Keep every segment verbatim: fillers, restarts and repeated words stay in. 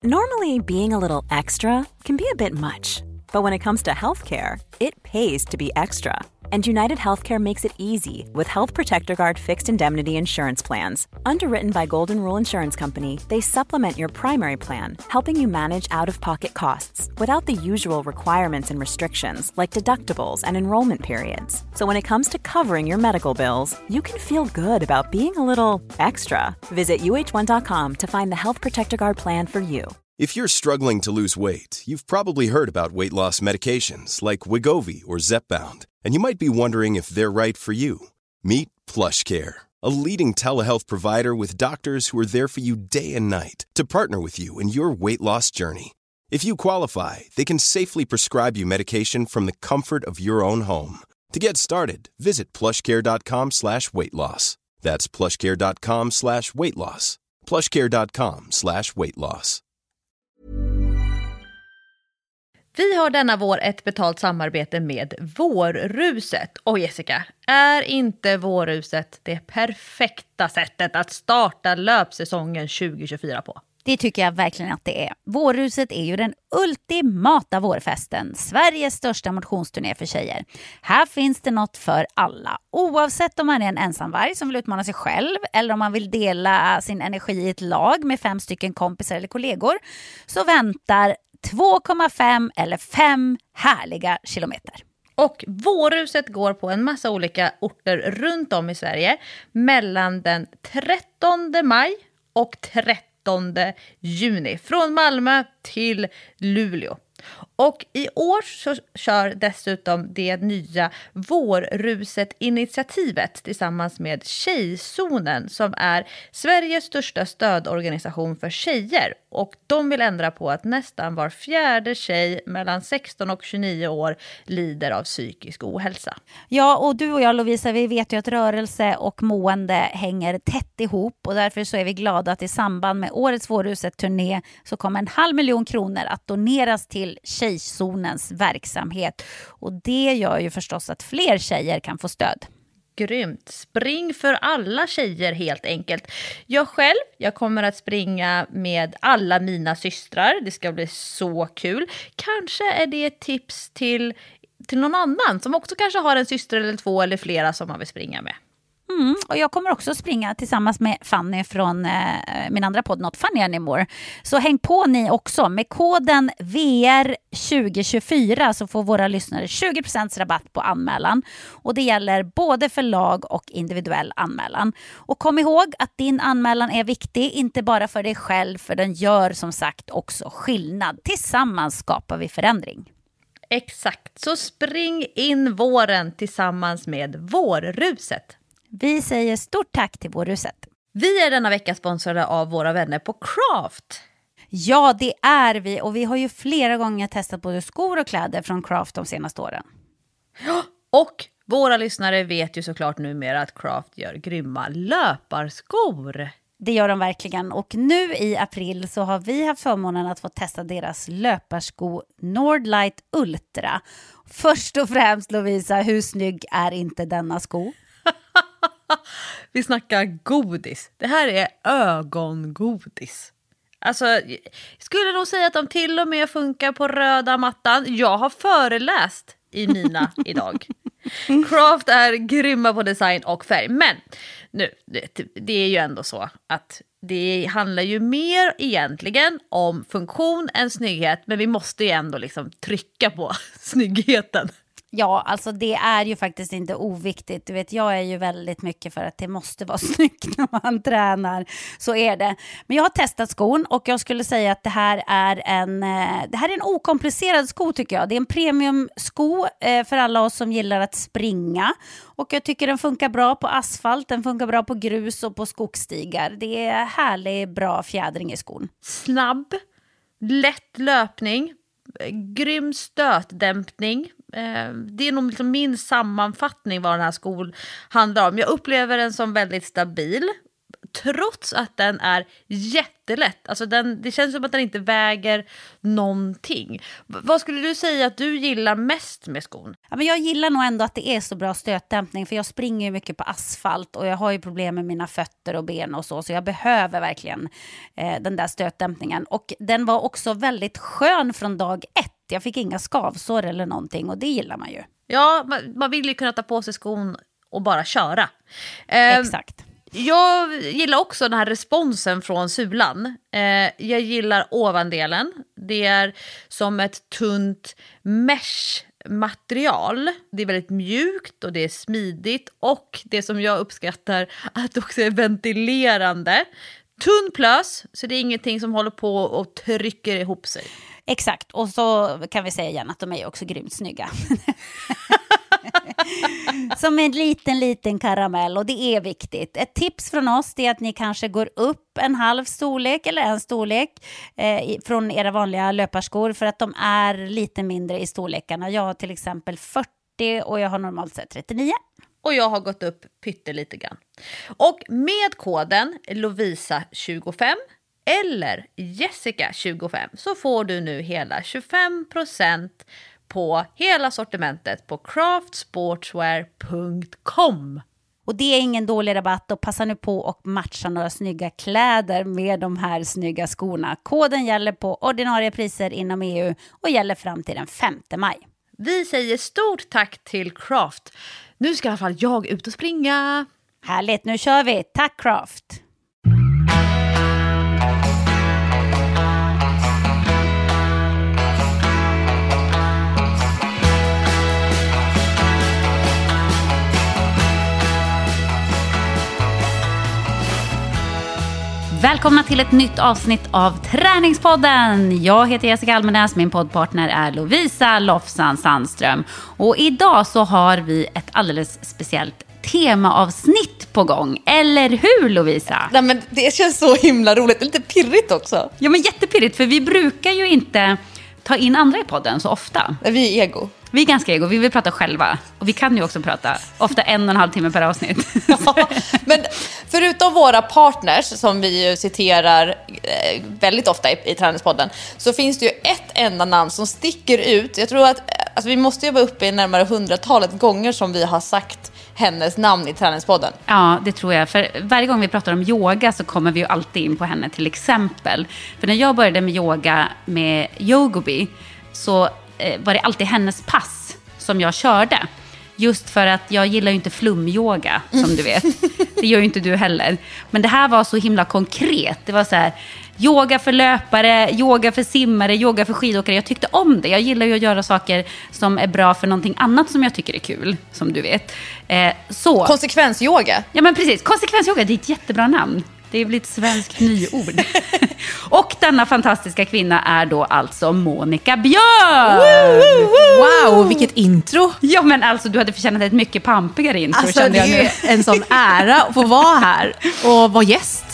Normally, being a little extra can be a bit much, but when it comes to healthcare, it pays to be extra. And United Healthcare makes it easy with Health Protector Guard fixed indemnity insurance plans. Underwritten by Golden Rule Insurance Company, they supplement your primary plan, helping you manage out-of-pocket costs without the usual requirements and restrictions like deductibles and enrollment periods. So when it comes to covering your medical bills, you can feel good about being a little extra. Visit U H one dot com to find the Health Protector Guard plan for you. If you're struggling to lose weight, you've probably heard about weight loss medications like Wegovy or Zepbound, and you might be wondering if they're right for you. Meet PlushCare, a leading telehealth provider with doctors who are there for you day and night to partner with you in your weight loss journey. If you qualify, they can safely prescribe you medication from the comfort of your own home. To get started, visit plushcare.com slash weight loss. That's plushcare.com slash weight loss. plushcare.com slash weight loss. Vi har denna vår ett betalt samarbete med Vårruset. Och Jessica, är inte Vårruset det perfekta sättet att starta löpsäsongen tjugo tjugofyra på? Det tycker jag verkligen att det är. Vårruset är ju den ultimata vårfesten. Sveriges största motionsturné för tjejer. Här finns det något för alla. Oavsett om man är en ensamvarg som vill utmana sig själv eller om man vill dela sin energi i ett lag med fem stycken kompisar eller kollegor, så väntar två komma fem eller fem härliga kilometer. Och Vårruset går på en massa olika orter runt om i Sverige mellan den trettonde maj och trettonde juni. Från Malmö till Luleå. Och i år så kör dessutom det nya Vårruset-initiativet tillsammans med Tjejzonen som är Sveriges största stödorganisation för tjejer. Och de vill ändra på att nästan var fjärde tjej mellan sexton och tjugonio år lider av psykisk ohälsa. Ja, och du och jag, Lovisa, vi vet ju att rörelse och mående hänger tätt ihop. Och därför så är vi glada att i samband med årets Vårruset-turné så kommer en halv miljon kronor att doneras till Tjejzonens verksamhet. Och det gör ju förstås att fler tjejer kan få stöd. Grymt. Spring för alla tjejer helt enkelt. Jag själv, jag kommer att springa med alla mina systrar. Det ska bli så kul. Kanske är det ett tips till, till någon annan som också kanske har en syster eller två eller flera som man vill springa med. Mm, och jag kommer också springa tillsammans med Fanny från eh, min andra podd Not Funny Anymore. Så häng på ni också. Med koden V R tjugo tjugofyra så får våra lyssnare tjugo procent rabatt på anmälan. Och det gäller både för lag och individuell anmälan. Och kom ihåg att din anmälan är viktig, inte bara för dig själv, för den gör som sagt också skillnad. Tillsammans skapar vi förändring. Exakt, så spring in våren tillsammans med Vårruset. Vi säger stort tack till Vårruset. Vi är denna vecka sponsrade av våra vänner på Craft. Ja, det är vi. Och vi har ju flera gånger testat både skor och kläder från Craft de senaste åren. Och våra lyssnare vet ju såklart numera att Craft gör grymma löparskor. Det gör de verkligen. Och nu i april så har vi haft förmånen att få testa deras löparsko Nordlight Ultra. Först och främst, Lovisa, hur snygg är inte denna sko? Vi snackar godis. Det här är ögongodis. Alltså, jag skulle nog säga att de till och med funkar på röda mattan. Jag har föreläst i mina idag. Craft är grymma på design och färg. Men nu, det, det är ju ändå så att det handlar ju mer egentligen om funktion än snygghet. Men vi måste ju ändå liksom trycka på snyggheten. Ja, alltså det är ju faktiskt inte oviktigt. Du vet, jag är ju väldigt mycket för att det måste vara snyggt när man tränar. Så är det. Men jag har testat skon och jag skulle säga att det här är en, det här är en okomplicerad sko tycker jag. Det är en premiumsko för alla oss som gillar att springa. Och jag tycker den funkar bra på asfalt, den funkar bra på grus och på skogsstigar. Det är härlig, bra fjädring i skon. Snabb, lätt löpning, grym stötdämpning. Det är nog liksom min sammanfattning vad den här skon handlar om. Jag upplever den som väldigt stabil. trots att den är jättelätt, alltså den, det känns som att den inte väger någonting. V- vad skulle du säga att du gillar mest med skon? Ja, men jag gillar nog ändå att det är så bra stötdämpning, för jag springer ju mycket på asfalt och jag har ju problem med mina fötter och ben och så, så jag behöver verkligen eh, den där stötdämpningen. Och den var också väldigt skön från dag ett. Jag fick inga skavsår eller någonting och det gillar man ju. Ja, man, man vill ju kunna ta på sig skon och bara köra. Eh, Exakt. Jag gillar också den här responsen från sulan. Eh, jag gillar ovandelen. Det är som ett tunt mesh-material. Det är väldigt mjukt och det är smidigt. Och det som jag uppskattar, att det också är ventilerande. Tunn plös, så det är ingenting som håller på och trycker ihop sig. Exakt, och så kan vi säga igen att de är också grymt snygga. Som en liten, liten karamell, och det är viktigt. Ett tips från oss är att ni kanske går upp en halv storlek eller en storlek eh, från era vanliga löparskor, för att de är lite mindre i storlekarna. Jag har till exempel fyrtio och jag har normalt sett trettionio. Och jag har gått upp pyttelite grann. Och med koden Lovisa tjugofem eller Jessica tjugofem så får du nu hela tjugofem procent på hela sortimentet på craft sportswear punkt com. Och det är ingen dålig rabatt, och passa nu på och matcha några snygga kläder med de här snygga skorna. Koden gäller på ordinarie priser inom E U och gäller fram till den femte maj. Vi säger stort tack till Craft. Nu ska i alla fall jag ut och springa. Härligt, nu kör vi. Tack Craft! Välkomna till ett nytt avsnitt av Träningspodden. Jag heter Jessica Almenäs, min poddpartner är Lovisa Lofsan Sandström. Och idag så har vi ett alldeles speciellt temaavsnitt på gång. Eller hur, Lovisa? Nej, men det känns så himla roligt. Det är lite pirrigt också. Ja, men jättepirrigt, för vi brukar ju inte ta in andra i podden så ofta. Vi är ego. Vi är ganska ego, vi vill prata själva. Och vi kan ju också prata, ofta en och en halv timme per avsnitt. Ja, men förutom våra partners, som vi ju citerar väldigt ofta i, i Träningspodden, så finns det ju ett enda namn som sticker ut. Jag tror att alltså, vi måste ju vara uppe i närmare hundratalet gånger som vi har sagt hennes namn i Träningspodden. Ja, det tror jag. För varje gång vi pratar om yoga så kommer vi ju alltid in på henne till exempel. För när jag började med yoga med Yogobi så eh, var det alltid hennes pass som jag körde. Just för att jag gillar ju inte flumyoga, som du vet. Det gör ju inte du heller. Men det här var så himla konkret. Det var så här, yoga för löpare, yoga för simmare, yoga för skidåkare. Jag tyckte om det. Jag gillar ju att göra saker som är bra för någonting annat som jag tycker är kul, som du vet. Eh, så. Konsekvensyoga. Ja, men precis. Konsekvensyoga, det är ett jättebra namn. Det är väl ett svenskt nyord. Och denna fantastiska kvinna är då alltså Monica Björn. Wow, vilket intro. Ja, men alltså du hade förtjänat ett mycket pampigare intro, Alltså kände det jag nu. är en sån ära att få vara här och vara gäst.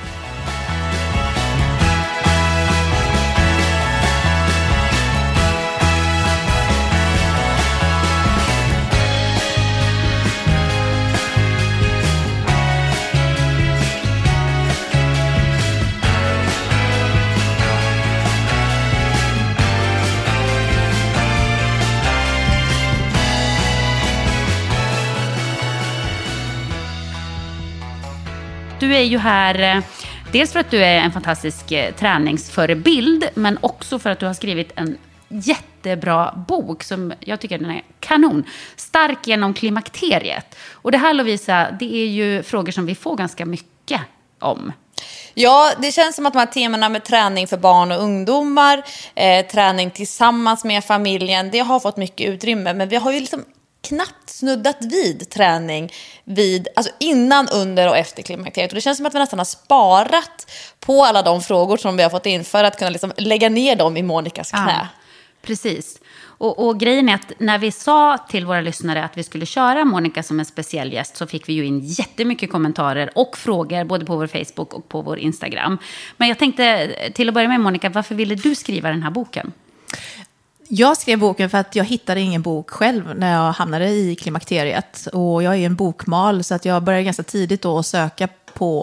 Du är ju här dels för att du är en fantastisk träningsförebild, men också för att du har skrivit en jättebra bok som jag tycker den är kanon. Stark genom klimakteriet. Och det här, Lovisa, det är ju frågor som vi får ganska mycket om. Ja, det känns som att de här temana med träning för barn och ungdomar, eh, träning tillsammans med familjen, det har fått mycket utrymme. Men vi har ju liksom knappt snuddat vid träning vid, alltså innan, under och efter klimakteriet. Och det känns som att vi nästan har sparat på alla de frågor som vi har fått in för att kunna liksom lägga ner dem i Monikas knä. Ja, precis. Och, och grejen är att när vi sa till våra lyssnare att vi skulle köra Monica som en speciell gäst så fick vi ju in jättemycket kommentarer och frågor både på vår Facebook och på vår Instagram. Men jag tänkte till att börja med, Monica, varför ville du skriva den här boken? Jag skrev boken för att jag hittade ingen bok själv när jag hamnade i klimakteriet. Och jag är en bokmal, så att jag började ganska tidigt då att söka på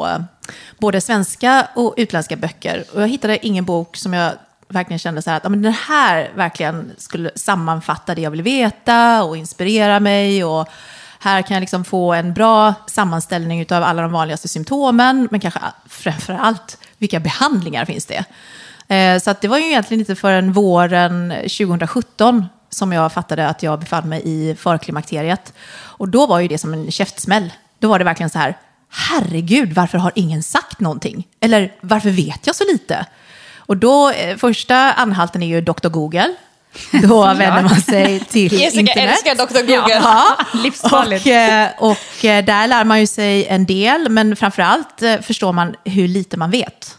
både svenska och utländska böcker. Och jag hittade ingen bok som jag verkligen kände så här att ja, men den här verkligen skulle sammanfatta det jag vill veta och inspirera mig. Och här kan jag liksom få en bra sammanställning av alla de vanligaste symptomen, men kanske framförallt vilka behandlingar finns det. Eh, så att det var ju egentligen inte förrän våren tjugohundrasjutton som jag fattade att jag befann mig i förklimakteriet. Och då var ju det som en käftsmäll. Då var det verkligen så här, herregud, varför har ingen sagt någonting? Eller varför vet jag så lite? Och då, eh, första anhalten är ju doktor Google. Då vänder man sig till Jessica internet. älskar doktor Google. Ja, Livsfarligt. och, eh, och eh, där lär man ju sig en del, men framförallt eh, förstår man hur lite man vet.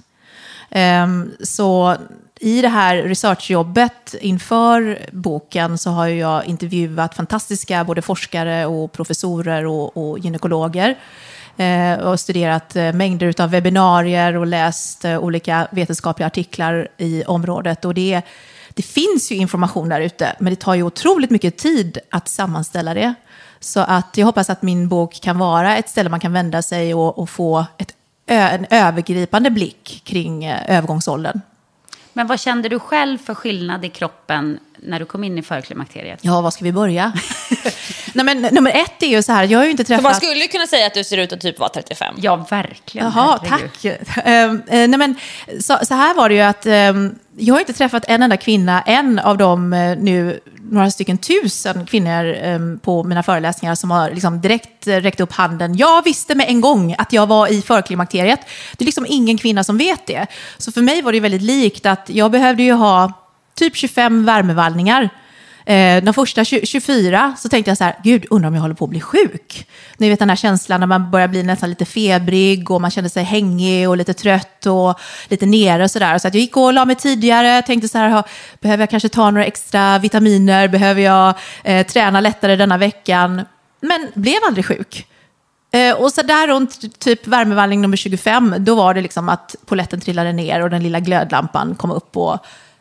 Um, så i det här researchjobbet inför boken så har jag intervjuat fantastiska både forskare och professorer och, och gynekologer. Eh, och studerat eh, mängder av webbinarier och läst eh, olika vetenskapliga artiklar i området. Och det, det finns ju information där ute, men det tar ju otroligt mycket tid att sammanställa det. Så att jag hoppas att min bok kan vara ett ställe man kan vända sig och, och få ett, en övergripande blick kring eh, övergångsåldern. Men vad kände du själv för skillnad i kroppen när du kom in i förklimakteriet? Ja, var ska vi börja? Nej, men, nummer ett är ju så här, jag har ju inte träffat... Så man skulle ju kunna säga att du ser ut att typ vara trettiofem. Ja, verkligen. Jaha, tack. Um, nej, men, så, så här var det ju att um, jag har inte träffat en enda kvinna, en av de uh, nu några stycken tusen kvinnor um, på mina föreläsningar som har liksom direkt uh, räckt upp handen. Jag visste med en gång att jag var i förklimakteriet. Det är liksom ingen kvinna som vet det. Så för mig var det väldigt likt att jag behövde ju ha typ tjugofem värmevallningar. Eh, de första tjugofyra så tänkte jag så här, gud, undrar om jag håller på att bli sjuk. Ni vet den här känslan när man börjar bli nästan lite febrig och man känner sig hängig och lite trött och lite nere och sådär. Så att jag gick och la mig tidigare, tänkte så här, ha, behöver jag kanske ta några extra vitaminer, behöver jag eh, träna lättare denna veckan. Men blev aldrig sjuk. Eh, och så där runt typ värmevallning nummer tjugofem, då var det liksom att poletten trillade ner och den lilla glödlampan kom upp och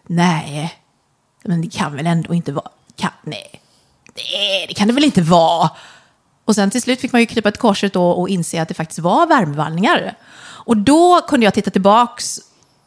nej, men det kan väl ändå inte vara, kan, nej, nej, det kan det väl inte vara. Och sen till slut fick man ju krypa ett korset då och inse att det faktiskt var värmevallningar. Och då kunde jag titta tillbaks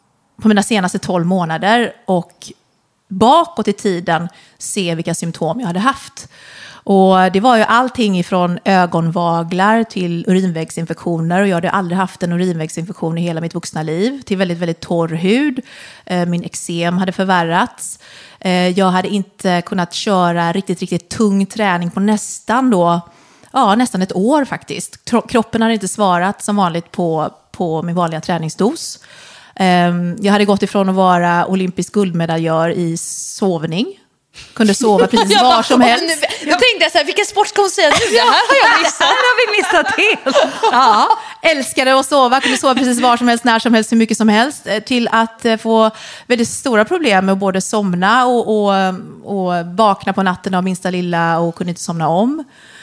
på mina senaste tolv månader och bakåt i tiden se vilka symptom jag hade haft. Och det var ju allting ifrån ögonvaglar till urinvägsinfektioner. Och jag hade aldrig haft en urinvägsinfektion i hela mitt vuxna liv. Till väldigt, väldigt torr hud. Min eksem hade förvärrats. Jag hade inte kunnat köra riktigt, riktigt tung träning på nästan då, ja, nästan ett år faktiskt. Kroppen hade inte svarat som vanligt på, på min vanliga träningsdos. Jag hade gått ifrån att vara olympisk guldmedaljör i sovning. Kunde sova precis var som helst. Jag tänkte så här, vilken sport ska hon säga nu? Det här har jag missat. Det har vi missat helt. Ja, älskade att sova, kunde sova precis var som helst, när som helst, hur mycket som helst. Till att få väldigt stora problem med att både somna och, och, och vakna på natten av minsta lilla och kunde inte somna om.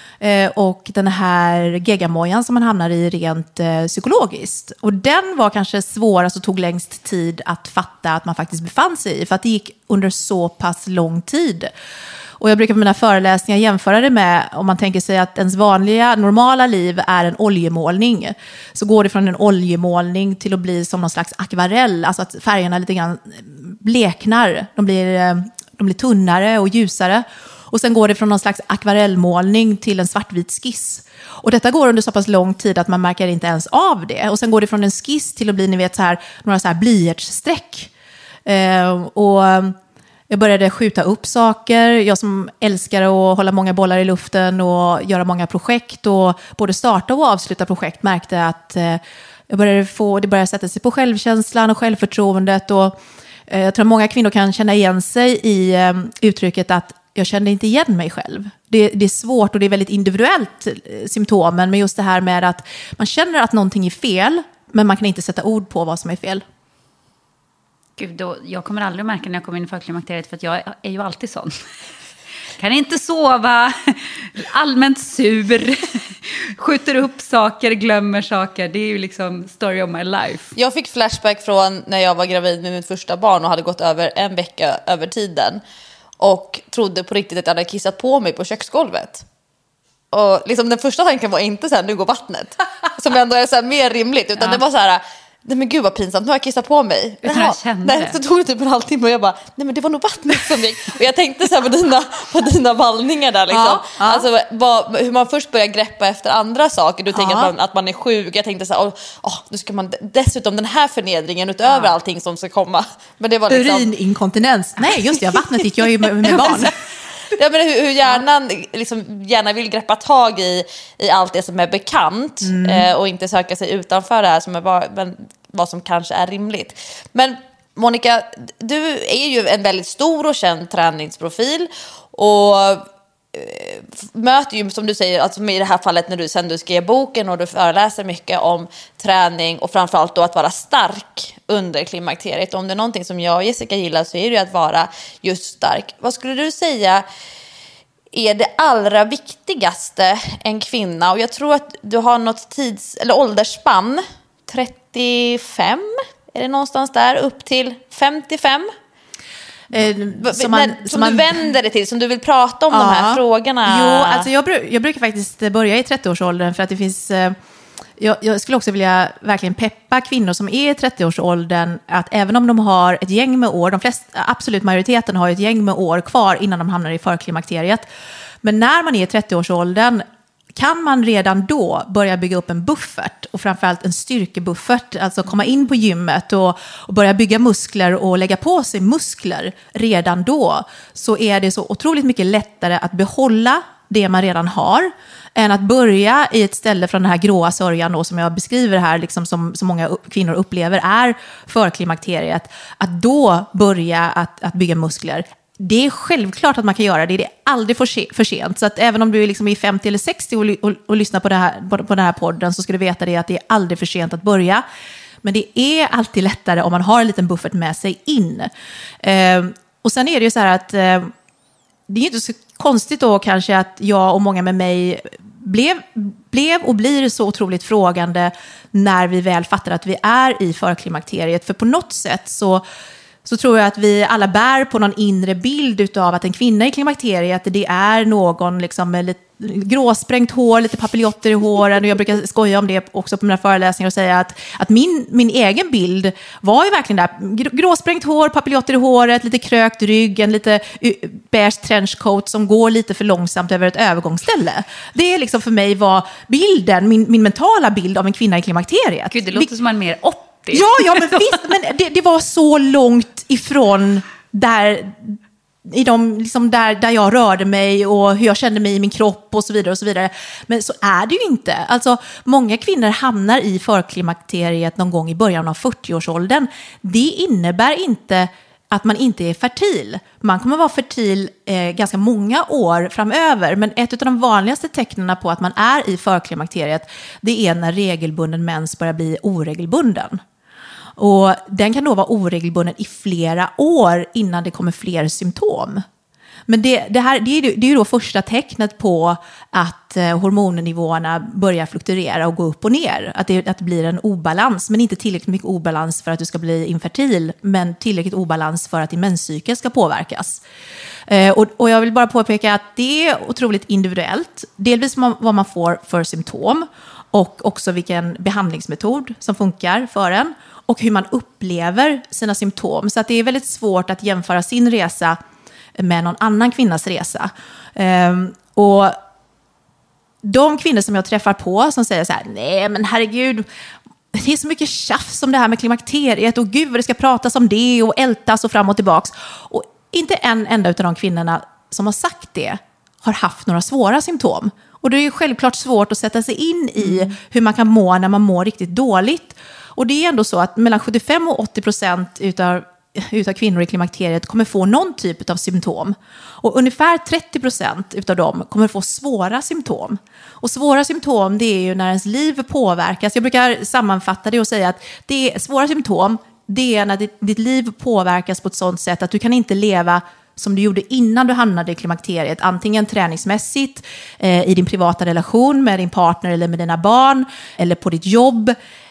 Och den här geggamojan som man hamnar i rent eh, psykologiskt. Och den var kanske svårast och tog längst tid att fatta att man faktiskt befann sig i. För att det gick under så pass lång tid. Och jag brukar på mina föreläsningar jämföra det med, om man tänker sig att ens vanliga, normala liv är en oljemålning. Så går det från en oljemålning till att bli som någon slags akvarell. Alltså att färgerna lite grann bleknar. De blir, de blir tunnare och ljusare. Och sen går det från någon slags akvarellmålning till en svartvit skiss. Och detta går under så pass lång tid att man märker inte ens av det. Och sen går det från en skiss till att bli, ni vet, så här, några så här blyertssträck. Eh, och jag började skjuta upp saker. Jag som älskar att hålla många bollar i luften och göra många projekt. Och både starta och avsluta projekt märkte att eh, jag började få, det började sätta sig på självkänslan och självförtroendet. Och eh, jag tror att många kvinnor kan känna igen sig i eh, uttrycket att jag kände inte igen mig själv. Det, det är svårt och det är väldigt individuellt symptomen. Men just det här med att man känner att någonting är fel, men man kan inte sätta ord på vad som är fel. Gud, då, jag kommer aldrig märka när jag kommer in i förklimakteriet, för att jag är ju alltid sån. Kan inte sova, allmänt sur, skjuter upp saker, glömmer saker. Det är ju liksom story of my life. Jag fick flashback från när jag var gravid med mitt första barn och hade gått över en vecka över tiden. Och trodde på riktigt att jag hade kissat på mig på köksgolvet. Och liksom den första tanken var inte så här, nu går vattnet. Som ändå är så här mer rimligt. Utan ja. det var så här, nej men gud vad pinsamt, nu har jag kissat på mig. Utan jag kände nej, så tog det typ en halvtimme och jag bara, nej men det var nog vattnet som gick. Och jag tänkte så här på dina, på dina vallningar där liksom. Ja, ja. Alltså vad, hur man först börjar greppa efter andra saker. Du tänker ja. att, man, att man är sjuk. Jag tänkte så här, åh, nu ska man dessutom den här förnedringen utöver ja. allting som ska komma. Men det var liksom... Urininkontinens. Nej just det, vattnet gick jag ju med, med barn. Ja, men hur, hur hjärnan liksom, gärna vill greppa tag i, i allt det som är bekant mm. eh, och inte söka sig utanför det här som är bara, men, vad som kanske är rimligt. Men Monica, du är ju en väldigt stor och känd träningsprofil och eh, möter ju, som du säger, alltså i det här fallet när du sen du skrev boken och du föreläser mycket om träning och framförallt då att vara stark under klimakteriet. Om det är någonting som jag och Jessica gillar så är det ju att vara just stark. Vad skulle du säga är det allra viktigaste en kvinna? Och jag tror att du har något tids- eller åldersspann, trettiofem, är det någonstans där, upp till femtiofem? Eh, som man, När, som som man, du vänder dig till, som du vill prata om ja, de här frågorna. Jo, alltså jag, bru- jag brukar faktiskt börja i trettioårsåldern för att det finns... Eh, jag, jag skulle också vilja verkligen peppa kvinnor som är i trettioårsåldern att även om de har ett gäng med år, de flesta, absolut majoriteten har ett gäng med år kvar innan de hamnar i förklimakteriet. Men när man är i trettioårsåldern kan man redan då börja bygga upp en buffert och framförallt en styrkebuffert, alltså komma in på gymmet och, och börja bygga muskler och lägga på sig muskler redan då, så är det så otroligt mycket lättare att behålla det man redan har än att börja i ett ställe från den här gråa sörjan då, som jag beskriver här, liksom som, som många kvinnor upplever är förklimakteriet, att då börja att, att bygga muskler. Det är självklart att man kan göra det. Det är aldrig för, för sent. Så att även om du är liksom i femtio eller sextio och, och, och lyssnar på, det här, på, på den här podden så ska du veta det att det är aldrig för sent att börja. Men det är alltid lättare om man har en liten buffert med sig in. Eh, och sen är det ju så här att eh, det är inte så konstigt då kanske att jag och många med mig blev, blev och blir så otroligt frågande när vi väl fattar att vi är i förklimakteriet. För på något sätt så så tror jag att vi alla bär på någon inre bild av att en kvinna i klimakteriet, det är någon liksom med lite gråsprängt hår, lite papiljotter i håren. Och jag brukar skoja om det också på mina föreläsningar och säga att, att min, min egen bild var ju verkligen där. Gråsprängt hår, papiljotter i håret, lite krökt rygg, en lite beige trenchcoat som går lite för långsamt över ett övergångsställe. Det är liksom för mig var bilden, min, min mentala bild av en kvinna i klimakteriet. Gud, det låter Vi, som man mer åttio. Ja, ja, men visst, men det, det var så långt ifrån där, i de, liksom där, där jag rörde mig och hur jag kände mig i min kropp och så vidare och så vidare. Men så är det ju inte. Alltså, många kvinnor hamnar i förklimakteriet någon gång i början av fyrtioårsåldern. Det innebär inte att man inte är fertil. Man kommer vara fertil eh, ganska många år framöver. Men ett av de vanligaste tecknen på att man är i förklimakteriet, det är när regelbunden mens börjar bli oregelbunden. Och den kan då vara oregelbunden i flera år innan det kommer fler symptom. Men det, det, här, det, är, det är ju då första tecknet på att eh, hormonnivåerna börjar fluktuera och gå upp och ner. Att det, att det blir en obalans, men inte tillräckligt mycket obalans för att du ska bli infertil, men tillräckligt obalans för att din menscykel ska påverkas. Eh, och, och jag vill bara påpeka att det är otroligt individuellt. Delvis vad man får för symptom och också vilken behandlingsmetod som funkar för en och hur man upplever sina symptom. Så att det är väldigt svårt att jämföra sin resa med någon annan kvinnas resa. Um, och de kvinnor som jag träffar på som säger så här, nej men herregud, det är så mycket tjafs om det här med klimakteriet och gud vad det ska pratas om det och ältas och fram och tillbaks. Och inte en enda av de kvinnorna som har sagt det har haft några svåra symptom. Och det är ju självklart svårt att sätta sig in i mm. hur man kan må när man mår riktigt dåligt. Och det är ändå så att mellan sjuttiofem och åttio procent utav utav kvinnor i klimakteriet kommer få någon typ av symptom. Och ungefär trettio procent utav dem kommer få svåra symptom. Och svåra symptom, det är ju när ens liv påverkas. Jag brukar sammanfatta det och säga att det är svåra symptom, det är när ditt, ditt liv påverkas på ett sådant sätt att du kan inte leva som du gjorde innan du hamnade i klimakteriet. Antingen träningsmässigt, eh, i din privata relation med din partner eller med dina barn, eller på ditt jobb.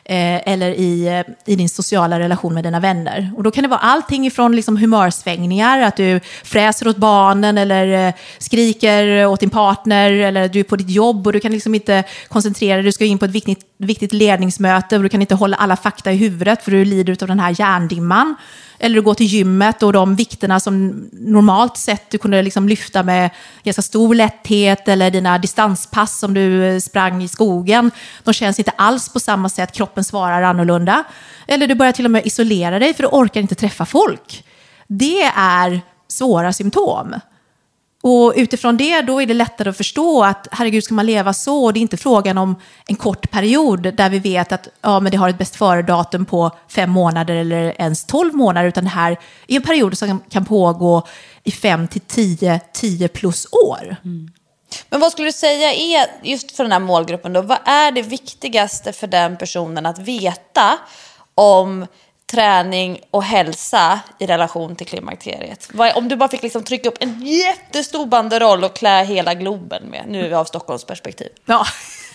eh, eller i, i din sociala relation med dina vänner. Och då kan det vara allting ifrån liksom humörsvängningar, att du fräser åt barnen eller eh, skriker åt din partner, eller du är på ditt jobb och du kan liksom inte koncentrera dig, du ska in på ett viktigt, viktigt ledningsmöte och du kan inte hålla alla fakta i huvudet för du lider av den här hjärndimman. Eller du går till gymmet och de vikterna som normalt sett du kunde liksom lyfta med ganska stor lätthet, eller dina distanspass som du sprang i skogen, de känns inte alls på samma sätt, kroppen svarar annorlunda. Eller du börjar till och med isolera dig för du orkar inte träffa folk. Det är svåra symptom. Och utifrån det då är det lättare att förstå att herregud, ska man leva så? Och det är inte frågan om en kort period där vi vet att ja, men det har ett bäst före-datum på fem månader eller ens tolv månader, utan det här är en period som kan pågå i fem till tio, tio plus år. Mm. Men vad skulle du säga är, just för den här målgruppen då, vad är det viktigaste för den personen att veta om träning och hälsa i relation till klimakteriet? Om du bara fick liksom trycka upp en jättestor banderoll och klä hela Globen med, nu är vi av Stockholms perspektiv. Ja.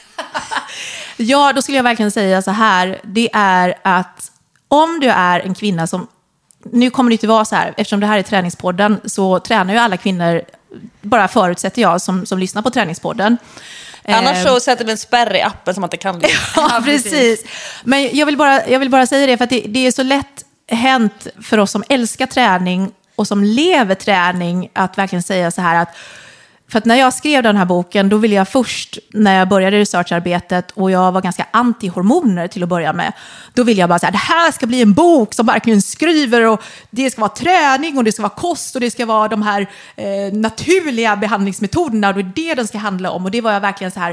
Ja, då skulle jag verkligen säga så här, det är att om du är en kvinna som, nu kommer det inte vara så här, eftersom det här är träningspodden så tränar ju alla kvinnor, bara förutsätter jag, som, som lyssnar på träningspodden. Annars så sätter vi en spärr i appen som att det kan bli. Ja, precis. Men jag vill bara, jag vill bara säga det för att det, det är så lätt hänt för oss som älskar träning och som lever träning att verkligen säga så här att, för att när jag skrev den här boken, då ville jag först, när jag började researcharbetet och jag var ganska anti-hormoner till att börja med, då ville jag bara säga, det här ska bli en bok som verkligen skriver och det ska vara träning och det ska vara kost och det ska vara de här eh, naturliga behandlingsmetoderna och det är det den ska handla om, och det var jag verkligen så här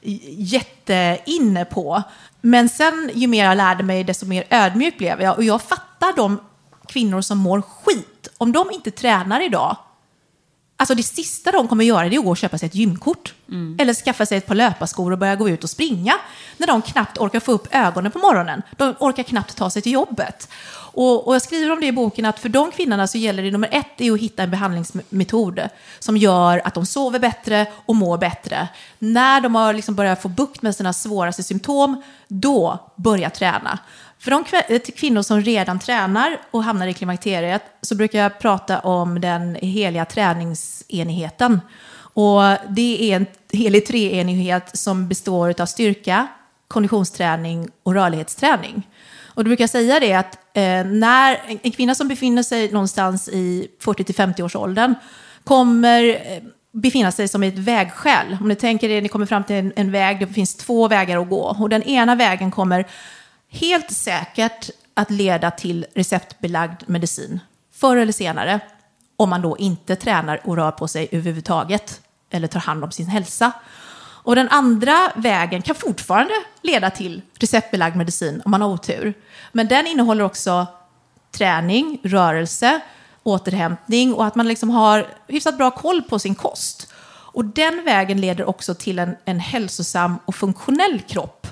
jätteinne på. Men sen ju mer jag lärde mig, desto mer ödmjuk blev jag, och jag fattar de kvinnor som mår skit. Om de inte tränar idag, alltså det sista de kommer göra det är att gå och köpa sig ett gymkort. Mm. Eller skaffa sig ett par löparskor och börja gå ut och springa. När de knappt orkar få upp ögonen på morgonen. De orkar knappt ta sig till jobbet. Och, och jag skriver om det i boken att för de kvinnorna så gäller det nummer ett är att hitta en behandlingsmetod som gör att de sover bättre och mår bättre. När de har liksom börjat få bukt med sina svåraste symptom, då börja träna. För de kvinnor som redan tränar och hamnar i klimakteriet så brukar jag prata om den heliga träningsenigheten. Och det är en helig treenighet som består av styrka, konditionsträning och rörlighetsträning. Och då brukar jag säga det att eh, när en kvinna som befinner sig någonstans i fyrtio till femtio års åldern kommer eh, befinna sig som ett vägskäl. Om ni tänker er, ni kommer fram till en, en väg, det finns två vägar att gå. Och den ena vägen kommer helt säkert att leda till receptbelagd medicin förr eller senare, om man då inte tränar och rör på sig överhuvudtaget eller tar hand om sin hälsa. Och den andra vägen kan fortfarande leda till receptbelagd medicin om man har otur. Men den innehåller också träning, rörelse, återhämtning och att man liksom har hyfsat bra koll på sin kost. Och den vägen leder också till en, en hälsosam och funktionell kropp.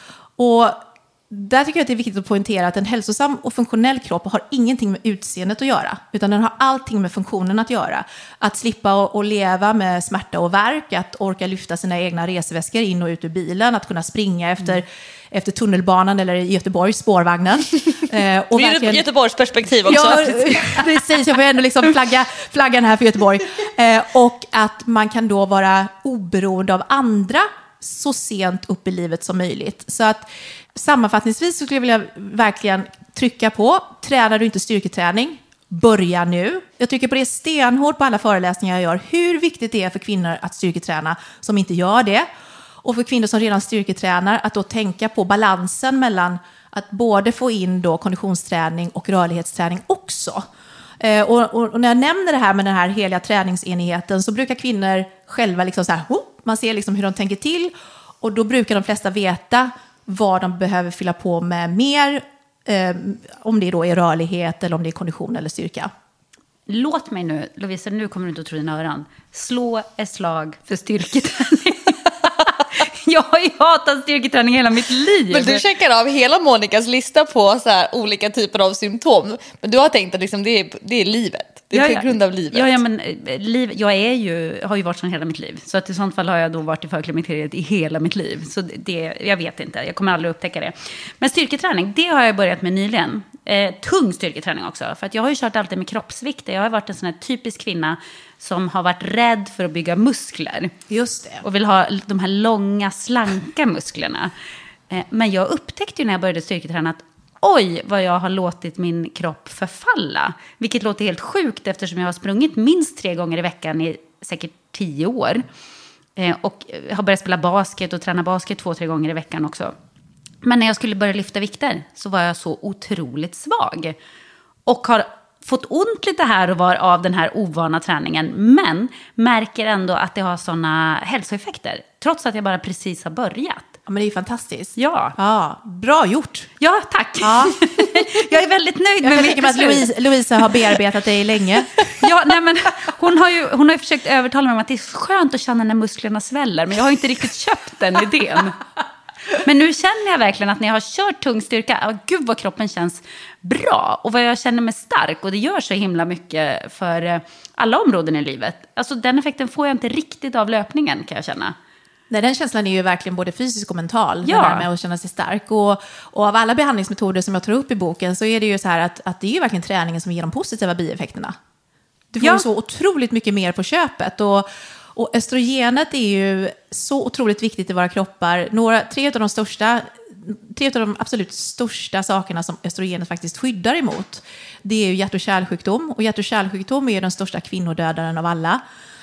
Och där tycker jag att det är viktigt att poängtera att en hälsosam och funktionell kropp har ingenting med utseendet att göra, utan den har allting med funktionen att göra. Att slippa och leva med smärta och värk, att orka lyfta sina egna resväskor in och ut ur bilen, att kunna springa efter, mm. efter tunnelbanan eller i Göteborgs spårvagnen. eh, och verkligen, Göteborgs perspektiv också. Ja, precis, jag får ändå liksom flagga, flaggan här för Göteborg. Eh, och att man kan då vara oberoende av andra så sent upp i livet som möjligt. Så att sammanfattningsvis så skulle jag vilja verkligen trycka på, tränar du inte styrketräning, börja nu. Jag trycker på det stenhårt på alla föreläsningar jag gör, hur viktigt det är för kvinnor att styrketräna som inte gör det. Och för kvinnor som redan styrketränar att då tänka på balansen mellan att både få in då konditionsträning och rörlighetsträning också. Eh, och, och, och när jag nämner det här med den här heliga träningsenigheten så brukar kvinnor själva liksom så här, oh, man ser liksom hur de tänker till och då brukar de flesta veta vad de behöver fylla på med mer, eh, om det då är rörlighet eller om det är kondition eller styrka. Låt mig nu, Lovisa, nu kommer du inte att tro dina öron, slå ett slag för styrketräning. Jag har ju hatat styrketräning hela mitt liv. Men du checkar av hela Monikas lista på så här olika typer av symptom. Men du har tänkt att liksom det, är, det är livet. Det är ja, på ja. grund av livet. Ja, ja men liv, jag är ju, har ju varit sån hela mitt liv. Så att i sånt fall har jag då varit i förklimakteriet i hela mitt liv. Så det, jag vet inte, jag kommer aldrig upptäcka det. Men styrketräning, det har jag börjat med nyligen. Eh, tung styrketräning också. För att jag har ju kört alltid med kroppsvikt. Jag har varit en sån här typisk kvinna som har varit rädd för att bygga muskler. Just det. Och vill ha de här långa, slanka musklerna. Eh, men jag upptäckte ju när jag började styrketräna att oj, vad jag har låtit min kropp förfalla. Vilket låter helt sjukt eftersom jag har sprungit minst tre gånger i veckan i säkert tio år. Eh, och har börjat spela basket och träna basket två, tre gånger i veckan också. Men när jag skulle börja lyfta vikter så var jag så otroligt svag. Och har fått ont lite här och var av den här ovana träningen. Men märker ändå att det har såna hälsoeffekter. Trots att jag bara precis har börjat. Ja, men det är ju fantastiskt. Ja. Ja, bra gjort. Ja, tack. Ja. Jag är väldigt nöjd Jag med mitt tänker mig att beslut. Louise, Louisa har bearbetat dig länge. Ja, nej, men hon har ju hon har ju försökt övertala mig om att det är skönt att känna när musklerna sväller. Men jag har inte riktigt köpt den idén. Men nu känner jag verkligen att när jag har kört tung styrka, oh, gud vad kroppen känns bra. Och vad jag känner mig stark. Och det gör så himla mycket för alla områden i livet. Alltså den effekten får jag inte riktigt av löpningen, kan jag känna. Nej, den känslan är ju verkligen både fysisk och mental. Ja. Det där med att känna sig stark. Och, och av alla behandlingsmetoder som jag tar upp i boken så är det ju så här att, att det är ju verkligen träningen som ger de positiva bieffekterna. Du får Ja. ju så otroligt mycket mer på köpet. Och, och östrogenet är ju så otroligt viktigt i våra kroppar. Några, tre av de största, tre av de absolut största sakerna som östrogenet faktiskt skyddar emot, det är ju hjärt- och kärlsjukdom. Och hjärt- och kärlsjukdom är ju den största kvinnodödaren av alla.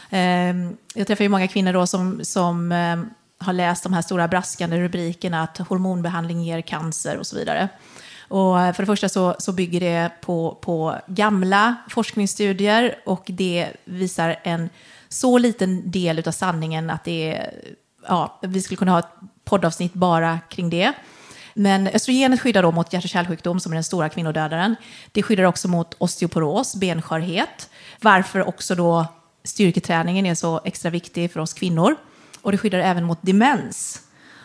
Jag träffar ju många kvinnor då som, som har läst de här stora braskande rubrikerna att hormonbehandling ger cancer och så vidare. Och för det första så, så bygger det på, på gamla forskningsstudier och det visar en så liten del av sanningen att det är, ja, vi skulle kunna ha ett poddavsnitt bara kring det. Men östrogenet skyddar då mot hjärt- och kärlsjukdom som är den stora kvinnodödaren. Det skyddar också mot osteoporos, benskörhet. Varför också då styrketräningen är så extra viktig för oss kvinnor. Och det skyddar även mot demens.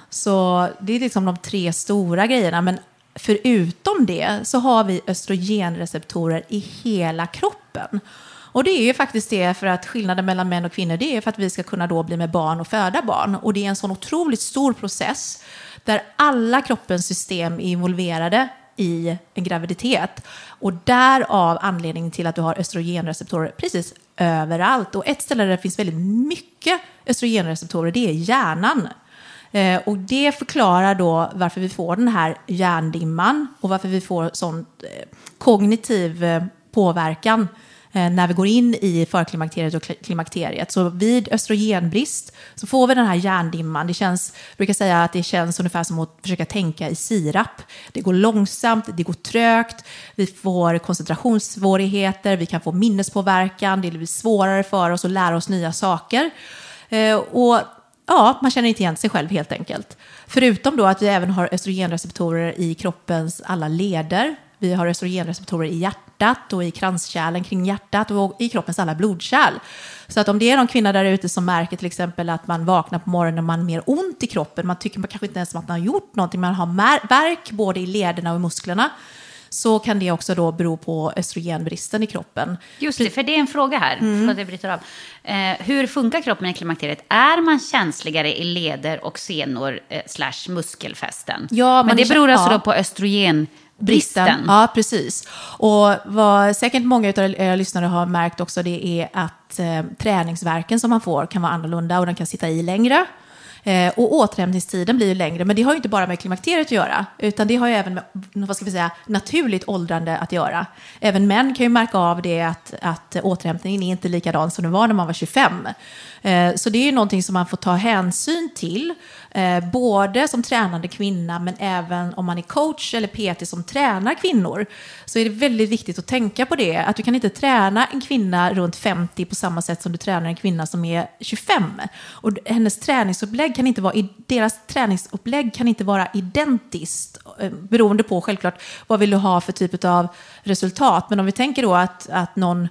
Så det är liksom de tre stora grejerna. Men förutom det så har vi östrogenreceptorer i hela kroppen. Och det är ju faktiskt det för att skillnaden mellan män och kvinnor, det är för att vi ska kunna då bli med barn och föda barn. Och det är en sån otroligt stor process där alla kroppens system är involverade i en graviditet. Och därav anledningen till att du har östrogenreceptorer precis överallt. Och ett ställe där det finns väldigt mycket östrogenreceptorer, det är hjärnan. Eh, och det förklarar då varför vi får den här hjärndimman och varför vi får sån eh, kognitiv eh, påverkan eh, när vi går in i förklimakteriet och klimakteriet. Så vid östrogenbrist så får vi den här hjärndimman. Det känns, jag brukar säga att det känns ungefär som att försöka tänka i sirap. Det går långsamt, det går trögt, vi får koncentrationssvårigheter, vi kan få minnespåverkan, det blir svårare för oss att lära oss nya saker. Eh, och ja, man känner inte igen sig själv helt enkelt. Förutom då att vi även har östrogenreceptorer i kroppens alla leder. Vi har östrogenreceptorer i hjärtat och i kranskärlen kring hjärtat och i kroppens alla blodkärl. Så att om det är någon kvinna där ute som märker till exempel att man vaknar på morgonen och man har mer ont i kroppen, man tycker man kanske inte ens att man har gjort någonting, man har värk både i lederna och i musklerna, så kan det också då bero på östrogenbristen i kroppen. Just det, för det är en fråga här. Mm. Förlåt, jag bryter av. Eh, hur funkar kroppen i klimakteriet? Är man känsligare i leder och senor eh, slash muskelfästen? Ja, men det är, beror alltså ja. då på östrogenbristen. Ja, precis. Och vad säkert många av er lyssnare har märkt också, det är att eh, träningsverken som man får kan vara annorlunda och den kan sitta i längre. Eh, och återhämtningstiden blir ju längre, men det har ju inte bara med klimakteriet att göra, utan det har ju även med, vad ska vi säga, naturligt åldrande att göra. Även män kan ju märka av det att, att återhämtningen är inte likadan som det var när man var tjugofem. Eh, så det är ju någonting som man får ta hänsyn till, eh, både som tränande kvinna, men även om man är coach eller P T som tränar kvinnor, så är det väldigt viktigt att tänka på det, att du kan inte träna en kvinna runt femtio på samma sätt som du tränar en kvinna som är tjugofem. Och hennes träningsupplägg kan inte vara, deras träningsupplägg kan inte vara identiskt, beroende på självklart vad vill du ha för typ av resultat. Men om vi tänker då att, att någon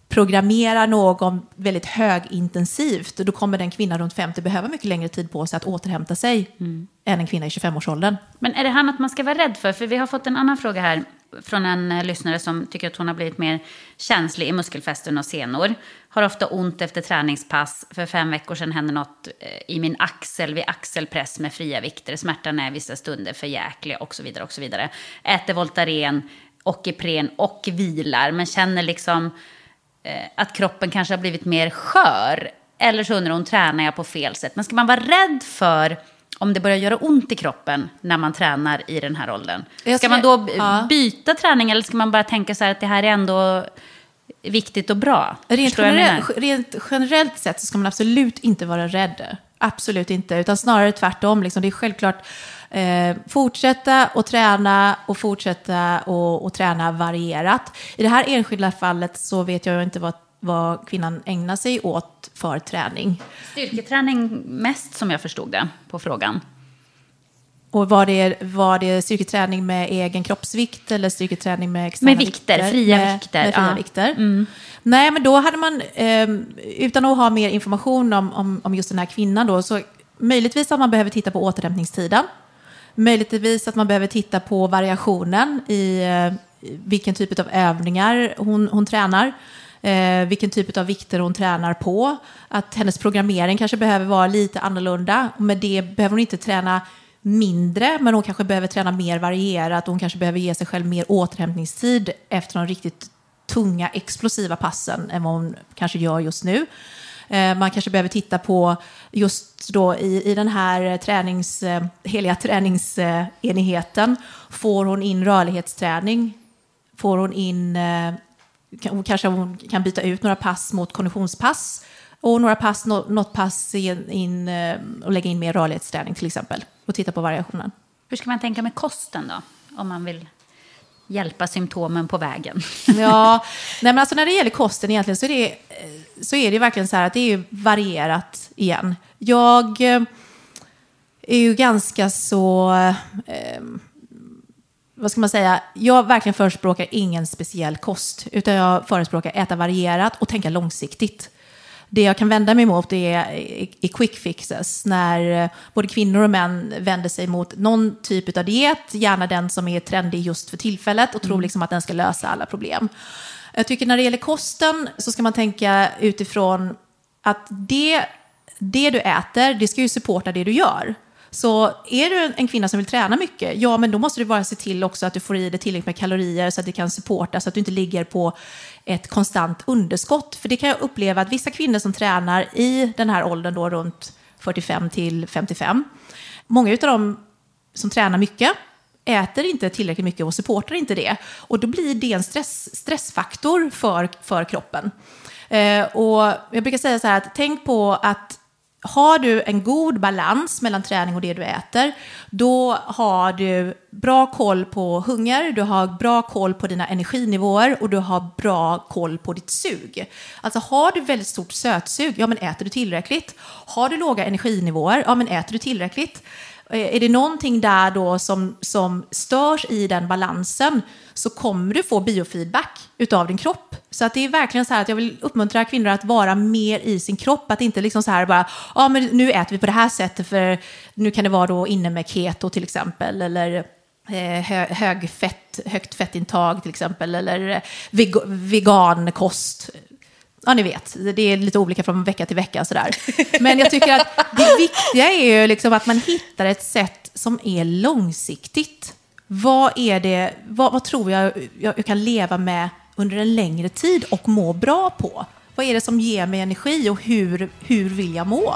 programmerar någon väldigt högintensivt, då kommer den kvinna runt femtio behöva mycket längre tid på sig att återhämta sig mm. än en kvinna i tjugofem-årsåldern. Men är det här något man ska vara rädd för? För vi har fått en annan fråga här från en uh, lyssnare som tycker att hon har blivit mer känslig i muskelfästen och senor. Har ofta ont efter träningspass. För fem veckor sedan hände något uh, i min axel vid axelpress med fria vikter. Smärtan är vissa stunder för jäklig och så vidare och så vidare. Äter Voltaren och Ipren och vilar, men känner liksom att kroppen kanske har blivit mer skör. Eller så undrar hon, tränar jag på fel sätt? Men ska man vara rädd för om det börjar göra ont i kroppen när man tränar i den här åldern? Ska man då byta träning, eller ska man bara tänka så här att det här är ändå viktigt och bra? Rent, generell, rent generellt sett så ska man absolut inte vara rädd. Absolut inte, utan snarare tvärtom. Liksom. Det är självklart eh, fortsätta att träna och fortsätta och, och träna varierat. I det här enskilda fallet så vet jag inte vad, vad kvinnan ägnar sig åt för träning. Styrketräning mest, som jag förstod det på frågan. Och var det, var det styrketräning med egen kroppsvikt eller styrketräning med externa med vikter? Vikter, fria med, vikter. Med fria ja. vikter. Mm. Nej, men då hade man, eh, utan att ha mer information om, om, om just den här kvinnan då, så möjligtvis att man behöver titta på återhämtningstiden. Möjligtvis att man behöver titta på variationen i eh, vilken typ av övningar hon, hon tränar. Eh, vilken typ av vikter hon tränar på. Att hennes programmering kanske behöver vara lite annorlunda. Och med det behöver hon inte träna mindre, men hon kanske behöver träna mer varierat. Hon kanske behöver ge sig själv mer återhämtningstid efter de riktigt tunga, explosiva passen än vad hon kanske gör just nu. Eh, man kanske behöver titta på just då i, i den här tränings, eh, heliga träningsenheten. Får hon in rörlighetsträning? Får hon in... Eh, kanske hon kan byta ut några pass mot konditionspass och några pass, något pass in, in, och lägga in mer rörlighetsträning till exempel och titta på variationen. Hur ska man tänka med kosten då, om man vill hjälpa symptomen på vägen? Ja, nej men alltså när det gäller kosten egentligen så är det, så är det verkligen så här att det är varierat igen. Jag är ju ganska så... Eh, vad ska man säga, jag verkligen förespråkar ingen speciell kost, utan jag förespråkar äta varierat och tänka långsiktigt. Det jag kan vända mig mot är i quick fixes, när både kvinnor och män vänder sig mot någon typ av diet, gärna den som är trendig just för tillfället och tror mm. liksom att den ska lösa alla problem. Jag tycker när det gäller kosten så ska man tänka utifrån att det, det du äter, det ska ju supporta det du gör. Så är du en kvinna som vill träna mycket, ja men då måste du bara se till också att du får i dig tillräckligt med kalorier så att det kan supporta, så att du inte ligger på ett konstant underskott. För det kan jag uppleva att vissa kvinnor som tränar i den här åldern då runt fyrtiofem till femtiofem, många av dem som tränar mycket äter inte tillräckligt mycket och supportar inte det. Och då blir det en stress, stressfaktor för, för kroppen. Eh, och jag brukar säga så här att tänk på att har du en god balans mellan träning och det du äter, då har du bra koll på hunger, du har bra koll på dina energinivåer och du har bra koll på ditt sug. Alltså har du väldigt stort sötsug, ja men äter du tillräckligt? Har du låga energinivåer, ja men äter du tillräckligt? Är det någonting där då som, som störs i den balansen, så kommer du få biofeedback utav din kropp. Så att det är verkligen så här att jag vill uppmuntra kvinnor att vara mer i sin kropp. Att inte liksom så här bara, ja men nu äter vi på det här sättet för nu kan det vara då inne med keto till exempel. Eller eh, hög fett, högt fettintag till exempel. Eller veg- vegankost. Ja, ni vet, det är lite olika från vecka till vecka sådär. Men jag tycker att det viktiga är ju liksom att man hittar ett sätt som är långsiktigt. Vad är det, vad, vad tror jag, jag jag kan leva med under en längre tid och må bra på? Vad är det som ger mig energi och hur, hur vill jag må?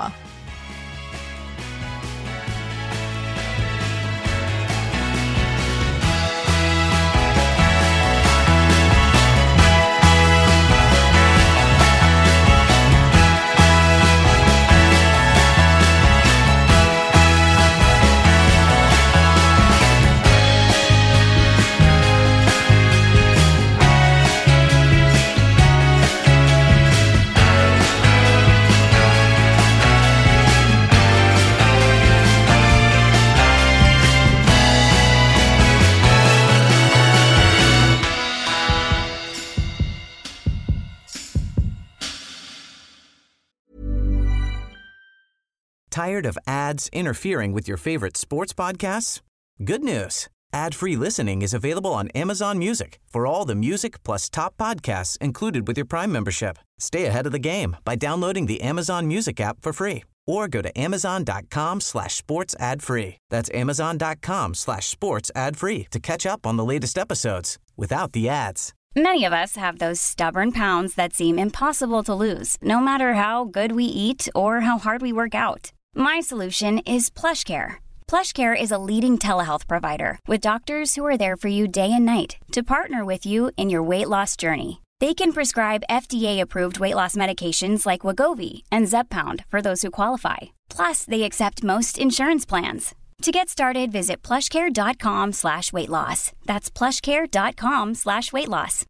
Tired of ads interfering with your favorite sports podcasts? Good news. Ad-free listening is available on Amazon Music for all the music plus top podcasts included with your Prime membership. Stay ahead of the game by downloading the Amazon Music app for free or go to amazon.com slash sports ad free. That's amazon.com slash sports ad free to catch up on the latest episodes without the ads. Many of us have those stubborn pounds that seem impossible to lose, no matter how good we eat or how hard we work out. My solution is PlushCare. PlushCare is a leading telehealth provider with doctors who are there for you day and night to partner with you in your weight loss journey. They can prescribe F D A-approved weight loss medications like Wegovy and Zepbound for those who qualify. Plus, they accept most insurance plans. To get started, visit plushcare.com slash weight loss. That's plushcare.com slash weight loss.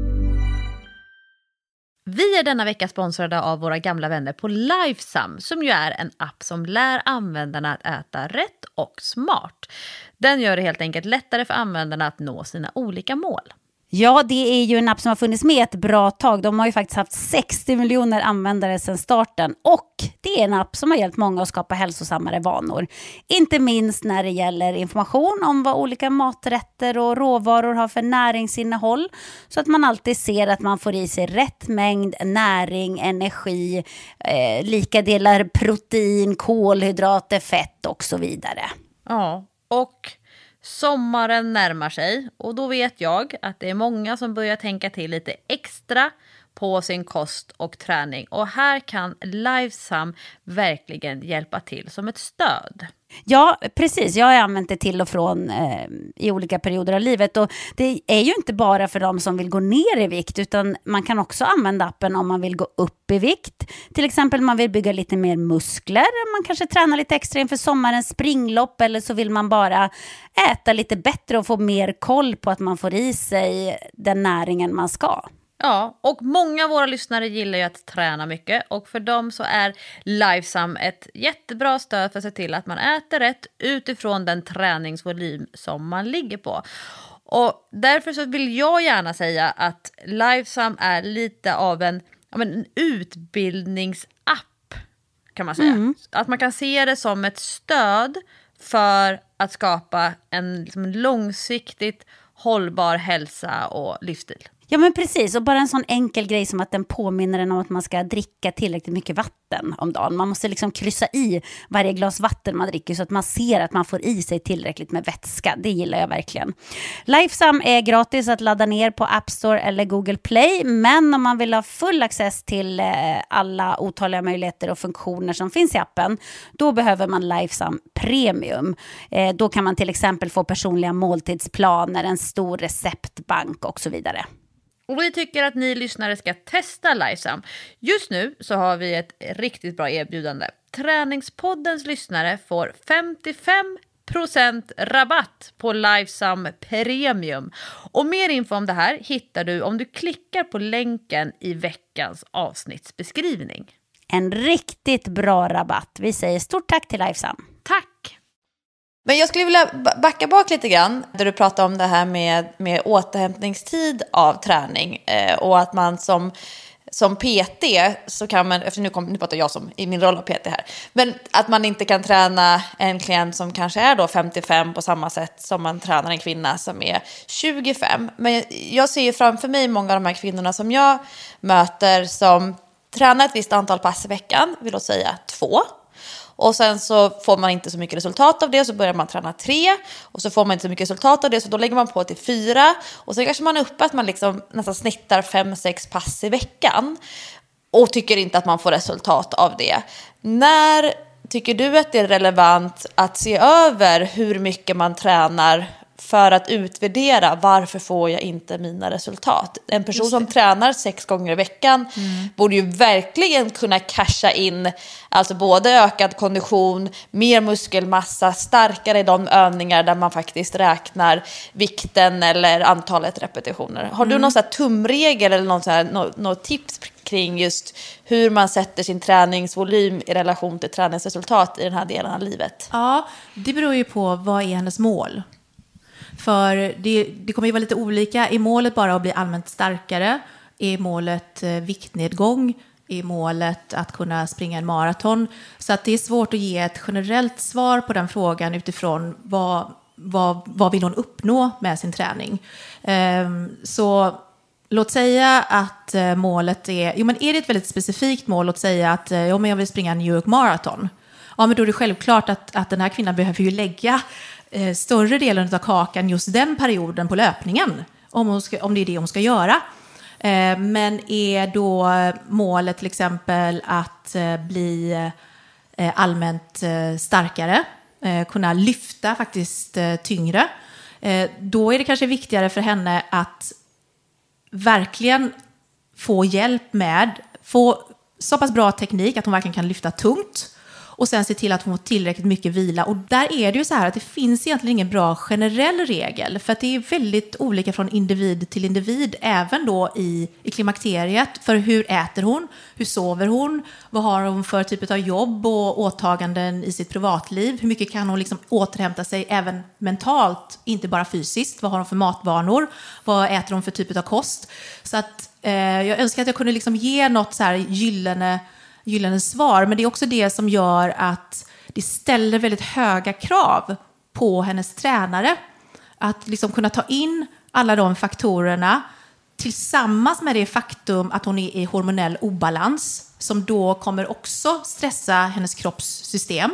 Vi är denna vecka sponsrade av våra gamla vänner på Lifesum, som ju är en app som lär användarna att äta rätt och smart. Den gör det helt enkelt lättare för användarna att nå sina olika mål. Ja, det är ju en app som har funnits med ett bra tag. De har ju faktiskt haft sextio miljoner användare sedan starten. Och det är en app som har hjälpt många att skapa hälsosammare vanor. Inte minst när det gäller information om vad olika maträtter och råvaror har för näringsinnehåll. Så att man alltid ser att man får i sig rätt mängd näring, energi, eh, lika delar protein, kolhydrater, fett och så vidare. Ja, och sommaren närmar sig och då vet jag att det är många som börjar tänka till lite extra på sin kost och träning. Och här kan Lifesum verkligen hjälpa till som ett stöd. Ja, precis. Jag har använt det till och från eh, i olika perioder av livet. Och det är ju inte bara för de som vill gå ner i vikt, utan man kan också använda appen om man vill gå upp i vikt. Till exempel man vill bygga lite mer muskler. Man kanske tränar lite extra inför sommarens springlopp, eller så vill man bara äta lite bättre och få mer koll på att man får i sig den näringen man ska. Ja, och många av våra lyssnare gillar ju att träna mycket, och för dem så är Lifesum ett jättebra stöd för att se till att man äter rätt utifrån den träningsvolym som man ligger på. Och därför så vill jag gärna säga att Lifesum är lite av en, en utbildningsapp, kan man säga. Mm. Att man kan se det som ett stöd för att skapa en, liksom, en långsiktigt hållbar hälsa och livsstil. Ja, men precis, och bara en sån enkel grej som att den påminner en om att man ska dricka tillräckligt mycket vatten om dagen. Man måste liksom kryssa i varje glas vatten man dricker så att man ser att man får i sig tillräckligt med vätska. Det gillar jag verkligen. Lifesum är gratis att ladda ner på App Store eller Google Play, men om man vill ha full access till alla otaliga möjligheter och funktioner som finns i appen, då behöver man Lifesum Premium. Då kan man till exempel få personliga måltidsplaner, en stor receptbank och så vidare. Och vi tycker att ni lyssnare ska testa Lifesum. Just nu så har vi ett riktigt bra erbjudande. Träningspoddens lyssnare får femtiofem procent rabatt på Lifesum Premium. Och mer info om det här hittar du om du klickar på länken i veckans avsnittsbeskrivning. En riktigt bra rabatt. Vi säger stort tack till Lifesum. Tack! Men jag skulle vilja backa bak lite grann där du pratar om det här med, med återhämtningstid av träning eh, och att man som, som P T så kan man, efter nu, kom, nu pratar jag som i min roll av P T här, men att man inte kan träna en klient som kanske är då femtiofem på samma sätt som man tränar en kvinna som är tjugofem. Men jag ser ju framför mig många av de här kvinnorna som jag möter som tränar ett visst antal pass i veckan, vill jag säga två. Och sen så får man inte så mycket resultat av det, så börjar man träna tre. Och så får man inte så mycket resultat av det, så då lägger man på till fyra. Och så kanske man är uppe att man liksom nästan snittar fem, sex pass i veckan. Och tycker inte att man får resultat av det. När tycker du att det är relevant att se över hur mycket man tränar för att utvärdera varför får jag inte mina resultat? En person som tränar sex gånger i veckan mm. borde ju verkligen kunna casha in alltså både ökad kondition, mer muskelmassa, starkare i de övningar där man faktiskt räknar vikten eller antalet repetitioner. Har du mm. någon sån här tumregel eller någon sån här, något, något tips kring just hur man sätter sin träningsvolym i relation till träningsresultat i den här delen av livet? Ja, det beror ju på vad är hennes mål. För det, det kommer ju vara lite olika. Är målet bara att bli allmänt starkare? Är målet eh, viktnedgång? är målet att kunna springa en maraton. Så att det är svårt att ge ett generellt svar på den frågan utifrån vad, vad, vad vill hon uppnå med sin träning. Um, så låt säga att uh, målet är, jo men är det ett väldigt specifikt mål, låt säga att uh, jo, men jag vill springa en New York Marathon. Ja, men då är det självklart att, att den här kvinnan behöver ju lägga uh, större delen av kakan just den perioden på löpningen. Om, hon ska, om det är det hon ska göra. Men är då målet till exempel att bli allmänt starkare, kunna lyfta faktiskt tyngre, då är det kanske viktigare för henne att verkligen få hjälp med, få så pass bra teknik att hon verkligen kan lyfta tungt. Och sen se till att hon får tillräckligt mycket vila. Och där är det ju så här att det finns egentligen ingen bra generell regel. För att det är väldigt olika från individ till individ. Även då i, i klimakteriet. För hur äter hon? Hur sover hon? Vad har hon för typ av jobb och åtaganden i sitt privatliv? Hur mycket kan hon liksom återhämta sig även mentalt? Inte bara fysiskt. Vad har hon för matvanor? Vad äter hon för typ av kost? Så att eh, jag önskar att jag kunde liksom ge något så här gyllene... gyllene svar, men det är också det som gör att det ställer väldigt höga krav på hennes tränare att liksom kunna ta in alla de faktorerna tillsammans med det faktum att hon är i hormonell obalans som då kommer också stressa hennes kroppssystem.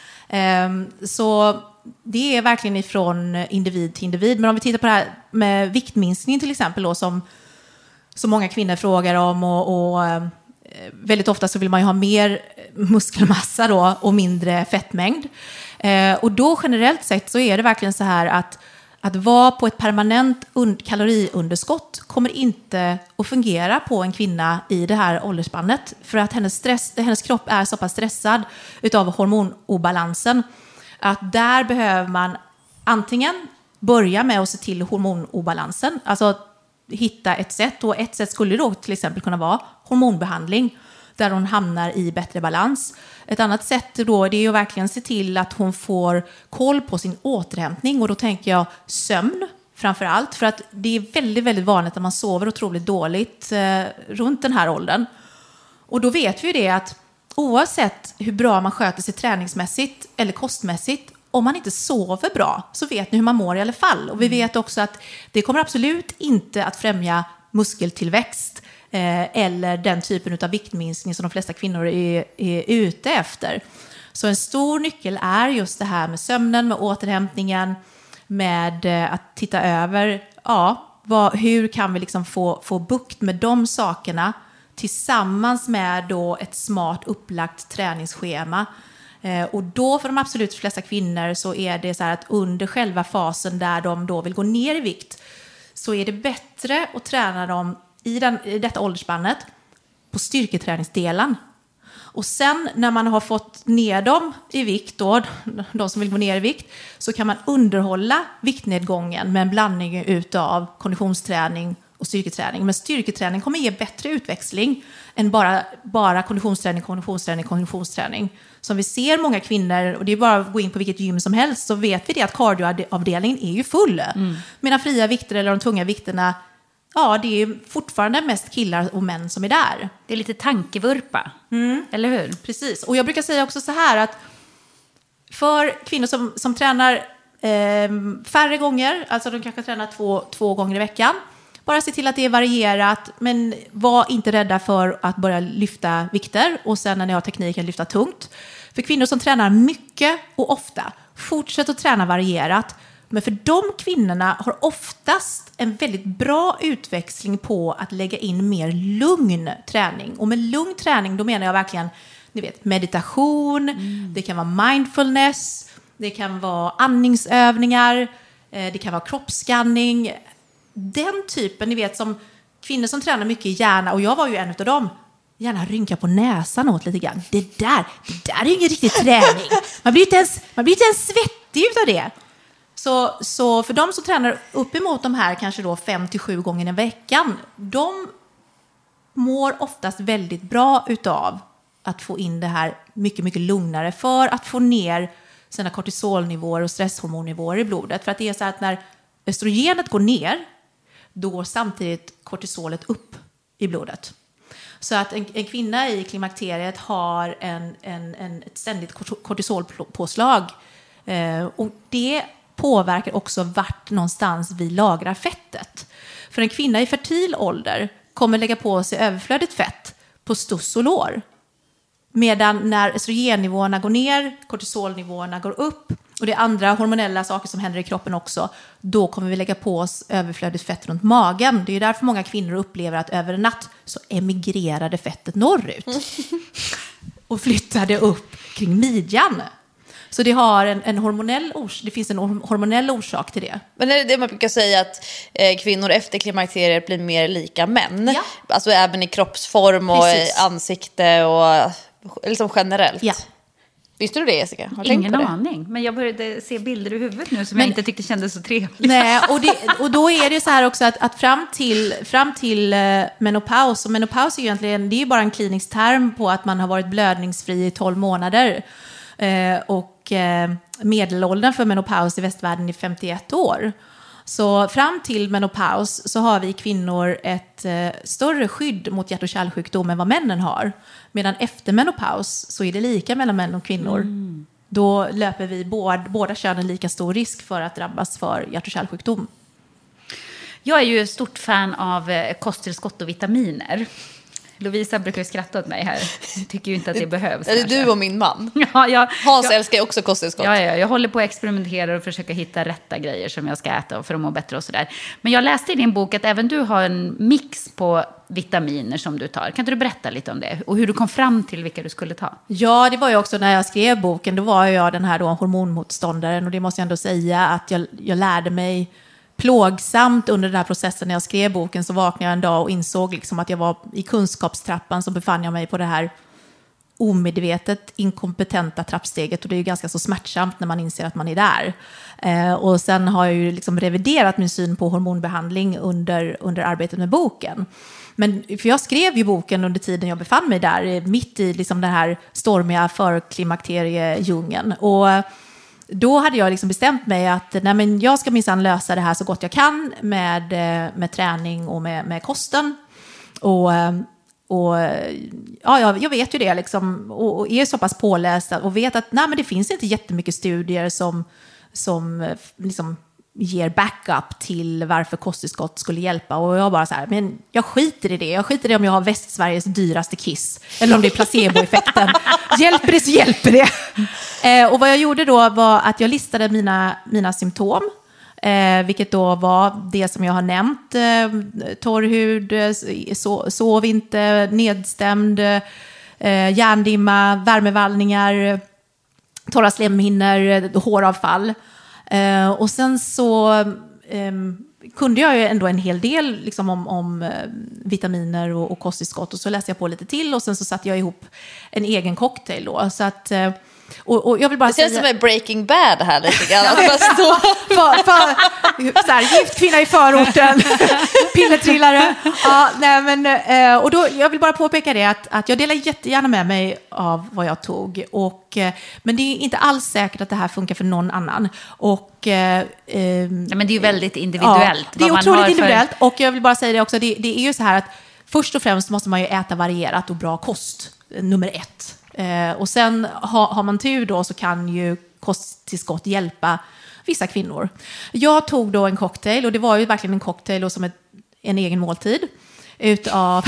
Så det är verkligen ifrån individ till individ. Men om vi tittar på det här med viktminskning till exempel då, som, som många kvinnor frågar om och, och väldigt ofta så vill man ju ha mer muskelmassa då och mindre fettmängd. Eh, och då generellt sett så är det verkligen så här att att vara på ett permanent und- kaloriunderskott kommer inte att fungera på en kvinna i det här åldersspannet. För att hennes, stress, hennes kropp är så pass stressad utav hormonobalansen att där behöver man antingen börja med att se till hormonobalansen. Alltså hitta ett sätt, och ett sätt skulle då till exempel kunna vara hormonbehandling där hon hamnar i bättre balans. Ett annat sätt då, det är att verkligen se till att hon får koll på sin återhämtning, och då tänker jag sömn framför allt, för att det är väldigt, väldigt vanligt att man sover otroligt dåligt eh, runt den här åldern. Och då vet vi ju det att oavsett hur bra man sköter sig träningsmässigt eller kostmässigt, om man inte sover bra så vet ni hur man mår i alla fall. Och vi vet också att det kommer absolut inte att främja muskeltillväxt eh, eller den typen av viktminskning som de flesta kvinnor är, är ute efter. Så en stor nyckel är just det här med sömnen, med återhämtningen, med eh, att titta över ja, vad, hur kan vi liksom få, få bukt med de sakerna tillsammans med då ett smart upplagt träningsschema. Eh, och då för de absolut flesta kvinnor så är det så här att under själva fasen där de då vill gå ner i vikt så är det bättre att träna dem i, den, i detta åldersspannet på styrketräningsdelen. Och sen när man har fått ner dem i vikt, då, de som vill gå ner i vikt, så kan man underhålla viktnedgången med en blandning utav konditionsträning och styrketräning. Men styrketräning kommer ge bättre utväxling än bara, bara konditionsträning, konditionsträning, konditionsträning. Som vi ser många kvinnor, och det är bara att gå in på vilket gym som helst, så vet vi det att cardioavdelningen är ju full. Mm. Medan fria vikter eller de tunga vikterna, ja, det är fortfarande mest killar och män som är där. Det är lite tankevurpa, mm. eller hur? Precis, och jag brukar säga också så här att för kvinnor som, som tränar eh, färre gånger, alltså de kanske tränar två, två gånger i veckan, bara se till att det är varierat, men var inte rädda för att börja lyfta vikter och sen när ni har tekniken lyfta tungt. För kvinnor som tränar mycket och ofta, fortsätt att träna varierat. Men för de kvinnorna har oftast en väldigt bra utväxling på att lägga in mer lugn träning. Och med lugn träning, då menar jag verkligen, ni vet, meditation, mm. det kan vara mindfulness, det kan vara andningsövningar, det kan vara kroppsskanning. Den typen, ni vet, som kvinnor som tränar mycket gärna, och jag var ju en av dem, gärna rynka på näsan åt lite grann. Det där, det där är ju ingen riktig träning. Man blir inte ens, man blir inte ens svettig utav det. Så, så för de som tränar uppemot de här kanske då fem till sju gånger i veckan, de mår oftast väldigt bra utav att få in det här mycket, mycket lugnare för att få ner sina kortisolnivåer och stresshormonnivåer i blodet. För att det är så att när östrogenet går ner, då går samtidigt kortisolet upp i blodet. Så att en, en kvinna i klimakteriet har en, en, en, ett ständigt kortisolpåslag. Eh, och det påverkar också vart någonstans vi lagrar fettet. För en kvinna i fertil ålder kommer lägga på sig överflödigt fett på stuss och lår. Medan när östrogennivåerna går ner, kortisolnivåerna går upp och det är andra hormonella saker som händer i kroppen också, då kommer vi lägga på oss överflödigt fett runt magen. Det är därför många kvinnor upplever att över en natt så emigrerade fettet norrut och flyttade upp kring midjan. Så det, har en, en hormonell ors- det finns en hormonell orsak till det. Men är det det man brukar säga att eh, kvinnor efter klimakteriet blir mer lika män? Ja. Alltså även i kroppsform och Precis. i ansikte och liksom generellt? Ja. Visste du det, Jessica? Har du Ingen tänkt på det? aning, men jag började se bilder i huvudet nu som Men- jag inte tyckte kändes så trevligt. Nej, och, det, och då är det så här också att, att fram till, fram till eh, menopaus, och menopaus är ju egentligen, det är ju bara en klinisk term på att man har varit blödningsfri i tolv månader. Eh, och eh, medelåldern för menopaus i västvärlden är femtioett år. Så fram till menopaus så har vi kvinnor ett eh, större skydd mot hjärt- och kärlsjukdom än vad männen har. Medan efter menopaus så är det lika mellan män och kvinnor. Mm. Då löper vi båda, båda könen lika stor risk för att drabbas för hjärt- och kärlsjukdom. Jag är ju stort fan av eh, kosttillskott och vitaminer. Lovisa brukar ju skratta åt mig här. Jag tycker ju inte att det behövs. Är det kanske. du och min man? Ja, jag, Hans jag, älskar ju också kosttillskott. ja, ja, jag håller på att experimentera och försöka hitta rätta grejer som jag ska äta för att må bättre och sådär. Men jag läste i din bok att även du har en mix på vitaminer som du tar. Kan inte du berätta lite om det? Och hur du kom fram till vilka du skulle ta? Ja, det var ju också när jag skrev boken. Då var jag den här då hormonmotståndaren. Och det måste jag ändå säga att jag, jag lärde mig plågsamt under den här processen när jag skrev boken. Så vaknade jag en dag och insåg liksom att jag var i kunskapstrappan, så befann jag mig på det här omedvetet inkompetenta trappsteget. Och det är ju ganska så smärtsamt när man inser att man är där. Eh, och sen har jag ju liksom reviderat min syn på hormonbehandling under, under arbetet med boken. Men för jag skrev ju boken under tiden jag befann mig där, mitt i liksom den här stormiga förklimakteriedjungeln. Och då hade jag liksom bestämt mig att nej, men jag ska minsann lösa det här så gott jag kan med, med träning och med, med kosten. Och, och ja, jag, jag vet ju det liksom, och, och är så pass påläst och vet att nej, men det finns inte jättemycket studier som, som liksom ger backup till varför kosttillskott skulle hjälpa. Och jag bara så här, men jag skiter i det. Jag skiter i om jag har Västsveriges dyraste kiss. Eller om det är placeboeffekten. Hjälper det så hjälper det. Eh, och vad jag gjorde då var att jag listade mina, mina symptom. Eh, vilket då var det som jag har nämnt. Eh, torr hud, so, sov inte, nedstämd, eh, hjärndimma, värmevallningar, torra slemhinnor, håravfall. Uh, och sen så um, kunde jag ju ändå en hel del liksom, om, om uh, vitaminer och, och kosttillskott. Och så läste jag på lite till och sen så satte jag ihop en egen cocktail då. Så att, uh, och, och jag vill bara det känns säga... som en Breaking Bad här lite grann. Att bara stå... för, för, så här, gift kvinna i förorten, pillertrillare. Ja, nej, men, uh, och då, jag vill bara påpeka det att, att jag delar jättegärna med mig av vad jag tog. Och, uh, men det är inte alls säkert att det här funkar för någon annan. Och, uh, ja, men det är ju väldigt individuellt. Ja, det är vad man otroligt har för... individuellt. Och jag vill bara säga det också, det, det är ju så här att först och främst måste man ju äta varierat och bra kost, nummer ett. Eh, och sen ha, har man tur då så kan ju kosttillskott hjälpa vissa kvinnor. Jag tog då en cocktail, och det var ju verkligen en cocktail och som ett, en egen måltid utav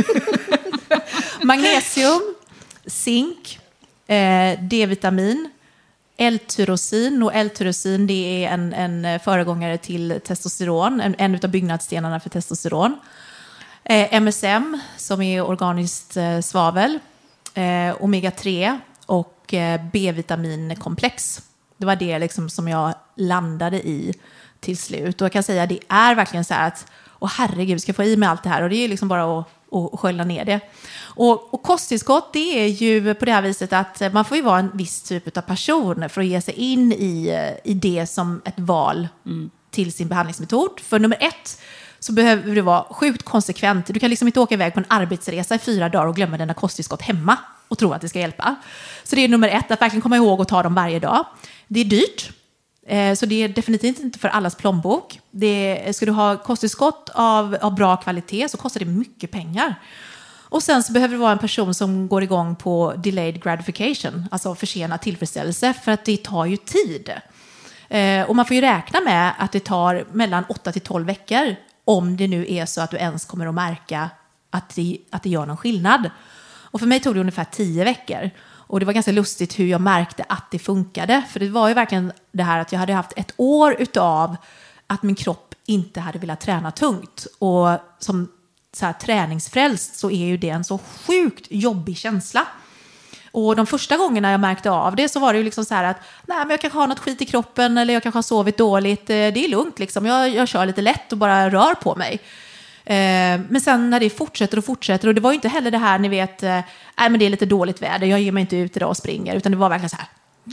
magnesium, zink, eh, D-vitamin, L-tyrosin. Och L-tyrosin, det är en, en föregångare till testosteron, en, en utav byggnadsstenarna för testosteron. Eh, M S M, som är organiskt eh, svavel. Eh, omega tre och eh, B-vitaminkomplex. Det var det liksom som jag landade i till slut. Och jag kan säga att det är verkligen så här att åh herregud, ska jag få i mig allt det här? Och det är liksom bara att, att skölja ner det. Och, och kosttillskott, det är ju på det här viset att man får ju vara en viss typ av person för att ge sig in i, i det som ett val mm. till sin behandlingsmetod. För nummer ett så behöver du vara sjukt konsekvent. Du kan liksom inte åka iväg på en arbetsresa i fyra dagar och glömma dina kosttillskott hemma och tro att det ska hjälpa. Så det är nummer ett, att verkligen komma ihåg att ta dem varje dag. Det är dyrt, så det är definitivt inte för allas plånbok. Det är, ska du ha kosttillskott av, av bra kvalitet så kostar det mycket pengar. Och sen så behöver det vara en person som går igång på delayed gratification, alltså försenad tillfredsställelse, för att det tar ju tid. Eh, och man får ju räkna med att det tar mellan åtta till tolv veckor om det nu är så att du ens kommer att märka att det, att det gör någon skillnad. Och för mig tog det ungefär tio veckor. Och det var ganska lustigt hur jag märkte att det funkade. För det var ju verkligen det här att jag hade haft ett år utav att min kropp inte hade velat träna tungt. Och som så här, träningsfrälst så är ju det en så sjukt jobbig känsla. Och de första gångerna jag märkte av det så var det ju liksom så här att nej, men jag kanske har något skit i kroppen eller jag kanske har sovit dåligt. Det är lugnt liksom. Jag, jag kör lite lätt och bara rör på mig. Eh, men sen när det fortsätter och fortsätter, och det var ju inte heller det här, ni vet, eh, nej men det är lite dåligt väder, jag ger mig inte ut idag och springer, utan det var verkligen så här,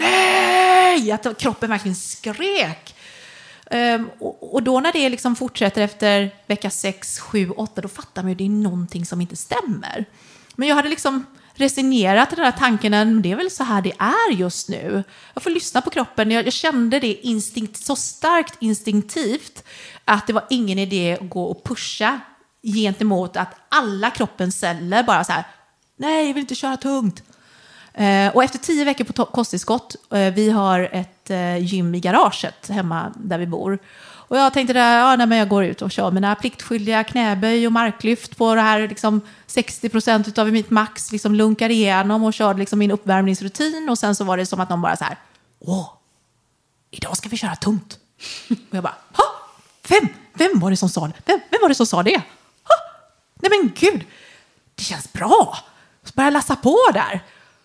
nej, att kroppen verkligen skrek. Eh, och, och då när det liksom fortsätter efter vecka sex, sju, åtta, då fattar man ju att det är någonting som inte stämmer. Men jag hade liksom resignerat till den här tanken, det är väl så här det är just nu. Jag får lyssna på kroppen. Jag, jag kände det instinkt, så starkt instinktivt att det var ingen idé att gå och pusha gentemot att alla kroppens celler bara så här, nej, jag vill inte köra tungt. Eh, och efter tio veckor på to- kosttillskott, eh, vi har ett eh, gym i garaget hemma där vi bor. Och jag tänkte där, ja, nej, men jag går ut och kör mina pliktskyldiga knäböj och marklyft på det här liksom sextio procent av mitt max, liksom lunkar igenom och körde liksom min uppvärmningsrutin. Och sen så var det som att någon bara så här, åh, idag ska vi köra tungt. Och jag bara, ha, vem? Vem var det som sa det? Vem, vem var det som sa det? Ha, nej men gud, det känns bra. Så började jag lassa på där.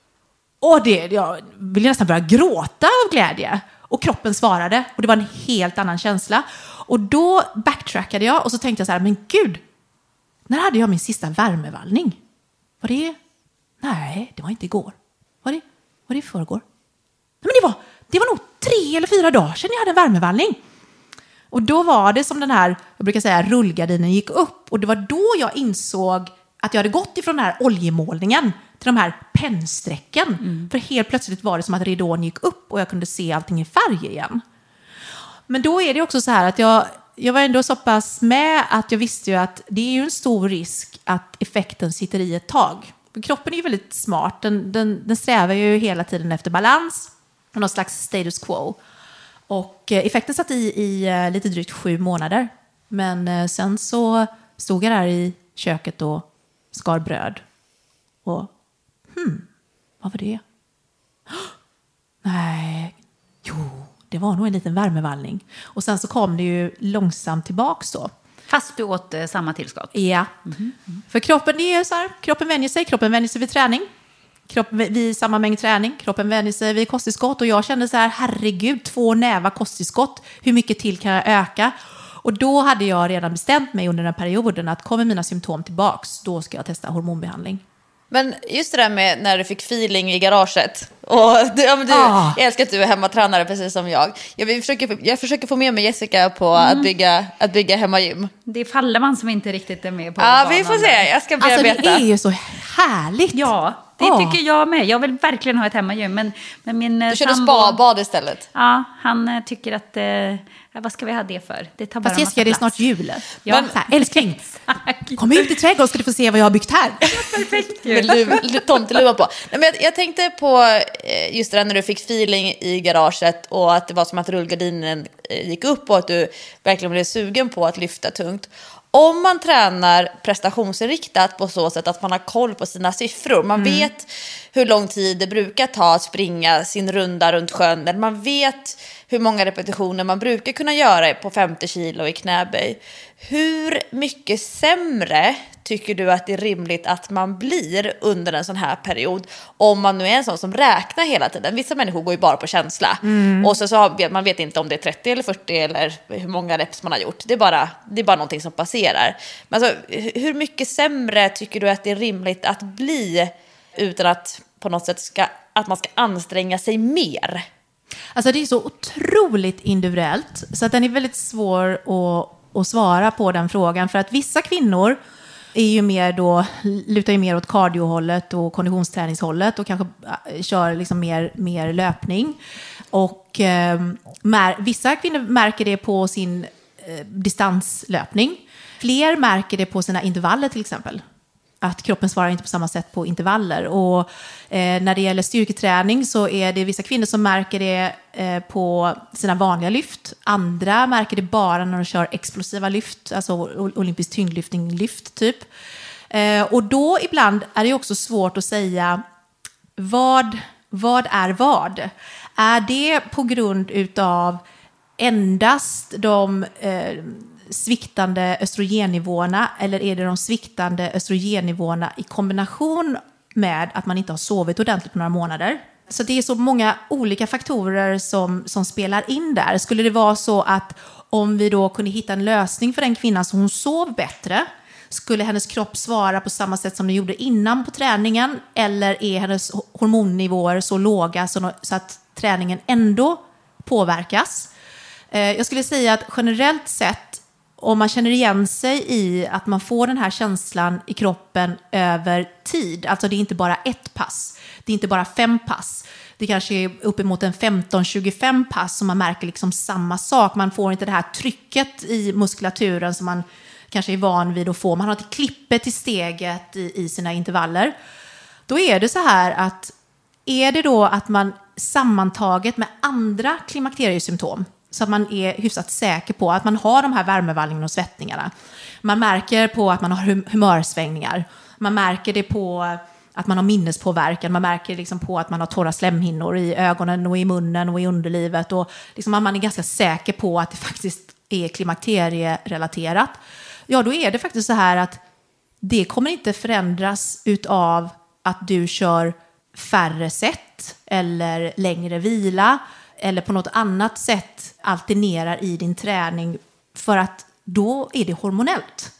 Och det, jag ville nästan börja gråta av glädje. Och kroppen svarade. Och det var en helt annan känsla. Och då backtrackade jag. Och så tänkte jag så här, men gud. När hade jag min sista värmevallning? Var det? Nej, det var inte igår. Var det, var det i förrgår? Nej, men det var, det var nog tre eller fyra dagar sedan jag hade en värmevallning. Och då var det som den här, jag brukar säga, rullgardinen gick upp. Och det var då jag insåg att jag hade gått ifrån den här oljemålningen till de här pennsträcken. Mm. För helt plötsligt var det som att ridån gick upp och jag kunde se allting i färg igen. Men då är det också så här att jag, jag var ändå så pass med att jag visste ju att det är ju en stor risk att effekten sitter i ett tag. För kroppen är ju väldigt smart. Den, den, den strävar ju hela tiden efter balans och någon slags status quo. Och effekten satt i, i lite drygt sju månader. Men sen så stod jag där i köket och skar bröd. Och hmm, vad var det? Nej, jo, det var nog en liten värmevallning. Och sen så kom det ju långsamt tillbaks då. Fast du åt eh, samma tillskott? Ja, mm-hmm. För kroppen det är så här, kroppen vänjer sig, kroppen vänjer sig vid träning. Kroppen vid samma mängd träning, kroppen vänjer sig vid kosttillskott. Och jag kände så här, herregud, två näva kosttillskott, hur mycket till kan jag öka? Och då hade jag redan bestämt mig under den perioden att kommer mina symptom tillbaks, då ska jag testa hormonbehandling. Men just det där med när du fick feeling i garaget. Och du, ja, men du, ah. Jag älskar att du är hemmatränare precis som jag. Jag försöker, jag försöker få med mig Jessica på mm. att, bygga, att bygga hemmagym. Det är Falleman som inte riktigt är med på. Ja, vi får se. Jag ska bearbeta. Alltså det är ju så härligt. Ja, det ah. tycker jag med. Jag vill verkligen ha ett hemmagym. Men, men min du körde spa-bad istället. Ja, han tycker att... Eh, vad ska vi ha det för? Det tar bara Fast Jessica, det är snart jul. Ja. Men, så här, älskling, kom ut i trädgården ska du få se vad jag har byggt här. Perfekt. Vill tomteluva på. Nej, men jag, jag tänkte på just det där när du fick feeling i garaget och att det var som att rullgardinen gick upp och att du verkligen blev sugen på att lyfta tungt. Om man tränar prestationsinriktat på så sätt att man har koll på sina siffror. Man mm. vet hur lång tid det brukar ta att springa sin runda runt sjön. Eller man vet hur många repetitioner man brukar kunna göra på femtio kilo i knäböj. Hur mycket sämre tycker du att det är rimligt att man blir under en sån här period? Om man nu är en sån som räknar hela tiden. Vissa människor går ju bara på känsla. Mm. Och så, så har, man vet inte om det är trettio eller fyrtio eller hur många reps man har gjort. Det är bara, det är bara någonting som passerar. Men alltså, hur mycket sämre tycker du att det är rimligt att bli utan att på något sätt ska, att man ska anstränga sig mer? Alltså det är så otroligt individuellt så att den är väldigt svår att, att svara på den frågan. För att vissa kvinnor är ju mer då, lutar ju mer åt kardiohållet och konditionsträningshållet och kanske kör liksom mer, mer löpning. Och eh, mär, vissa kvinnor märker det på sin eh, distanslöpning. Fler märker det på sina intervaller till exempel. att kroppen svarar inte på samma sätt på intervaller. Och eh, när det gäller styrketräning så är det vissa kvinnor som märker det eh, på sina vanliga lyft. Andra märker det bara när de kör explosiva lyft, alltså olympisk tyngdlyftning-lyft typ. Eh, och då ibland är det också svårt att säga vad, vad är vad? Är det på grund utav endast de eh, sviktande östrogennivåerna, eller är det de sviktande östrogennivåerna i kombination med att man inte har sovit ordentligt på några månader? Så det är så många olika faktorer som, som spelar in där. Skulle det vara så att om vi då kunde hitta en lösning för den kvinnan så hon sov bättre, skulle hennes kropp svara på samma sätt som den gjorde innan på träningen, eller är hennes hormonnivåer så låga så, så att träningen ändå påverkas? Jag skulle säga att generellt sett, om man känner igen sig i att man får den här känslan i kroppen över tid, alltså det är inte bara ett pass, det är inte bara fem pass, det kanske är uppemot en femton till tjugofem pass som man märker liksom samma sak. Man får inte det här trycket i muskulaturen som man kanske är van vid att få. Man har inte klippet i steget i, i sina intervaller. Då är det så här att är det då att man sammantaget med andra klimakteriesymptom, så att man är hyfsat säker på att man har de här värmevallningarna och svettningarna. Man märker på att man har humörsvängningar. Man märker det på att man har minnespåverkan. Man märker liksom på att man har torra slemhinnor i ögonen och i munnen och i underlivet. Och liksom att man är ganska säker på att det faktiskt är klimakterierelaterat. Ja, då är det faktiskt så här att det kommer inte förändras utav att du kör färre set eller längre vila eller på något annat sätt alternerar i din träning, för att då är det hormonellt.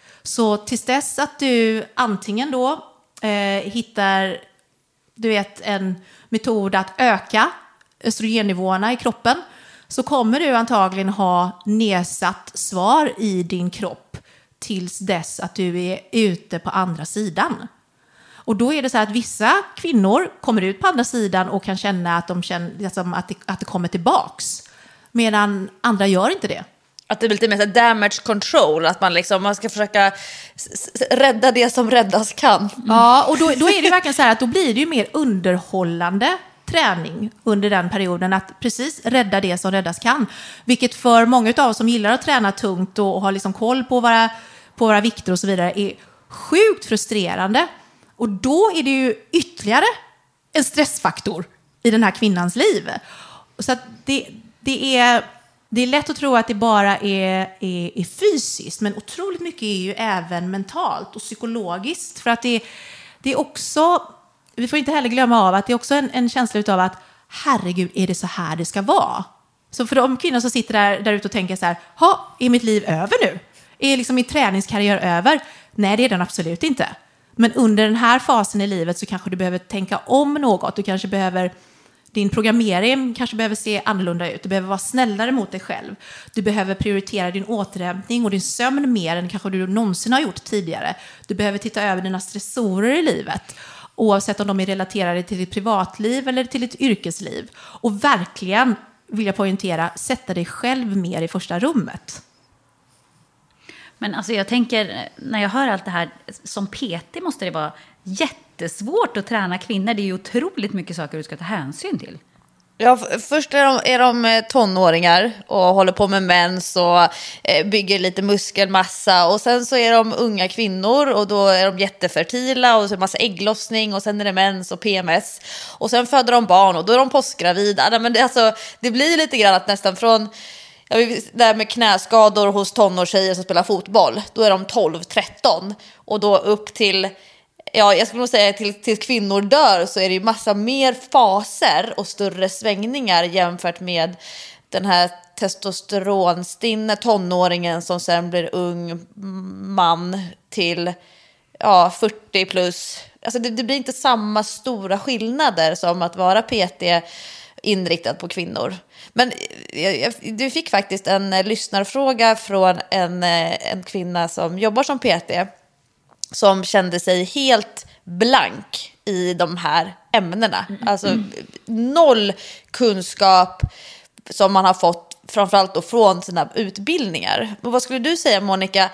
Så tills dess att du antingen då eh, hittar du vet, en metod att öka östrogennivåerna i kroppen, så kommer du antagligen ha nedsatt svar i din kropp tills dess att du är ute på andra sidan. Och då är det så här att vissa kvinnor kommer ut på andra sidan och kan känna att, de känner, alltså, att, det, att det kommer tillbaks. Medan andra gör inte det. Att det blir lite mer damage control. Att man, liksom, man ska försöka s- rädda det som räddas kan. Mm. Ja, och då, då är det verkligen så här att då blir det ju mer underhållande träning under den perioden. Att precis rädda det som räddas kan. Vilket för många av oss som gillar att träna tungt och har liksom koll på våra, på våra vikter och så vidare är sjukt frustrerande. Och då är det ju ytterligare en stressfaktor i den här kvinnans liv. Så att det, det, är, det är lätt att tro att det bara är, är, är fysiskt, men otroligt mycket är ju även mentalt och psykologiskt. För att det, det är också, vi får inte heller glömma av att det är också en, en känsla av att herregud, är det så här det ska vara? Så för de kvinnor som sitter där, där ute och tänker så här, ha, är mitt liv över nu? Är liksom min träningskarriär över? Nej, det är den absolut inte. Men under den här fasen i livet så kanske du behöver tänka om något. Du kanske behöver, din programmering kanske behöver se annorlunda ut. Du behöver vara snällare mot dig själv. Du behöver prioritera din återhämtning och din sömn mer än kanske du någonsin har gjort tidigare. Du behöver titta över dina stressorer i livet. Oavsett om de är relaterade till ditt privatliv eller till ditt yrkesliv. Och verkligen, vill jag poängtera, sätta dig själv mer i första rummet. Men alltså jag tänker, när jag hör allt det här, som P T måste det vara jättesvårt att träna kvinnor. Det är ju otroligt mycket saker du ska ta hänsyn till. Ja, först är de, är de tonåringar och håller på med mens och eh, bygger lite muskelmassa. Och sen så är de unga kvinnor och då är de jättefertila och så är det massa ägglossning och sen är det mens och P M S. Och sen föder de barn och då är de postgravida. Men det, alltså, det blir lite grann att nästan från... Ja, där med knäskador hos tonårstjejer som spelar fotboll, då är de tolv tretton och då upp till, ja, jag skulle nog säga till, till kvinnor dör, så är det ju massa mer faser och större svängningar jämfört med den här testosteronstinne tonåringen som sen blir ung man till ja, fyrtio plus. Alltså det, det blir inte samma stora skillnader som att vara P T inriktad på kvinnor. Men du fick faktiskt en lyssnarfråga från en, en kvinna som jobbar som P T som kände sig helt blank i de här ämnena. Mm. Alltså noll kunskap som man har fått framförallt då från sina utbildningar. Men vad skulle du säga, Monica,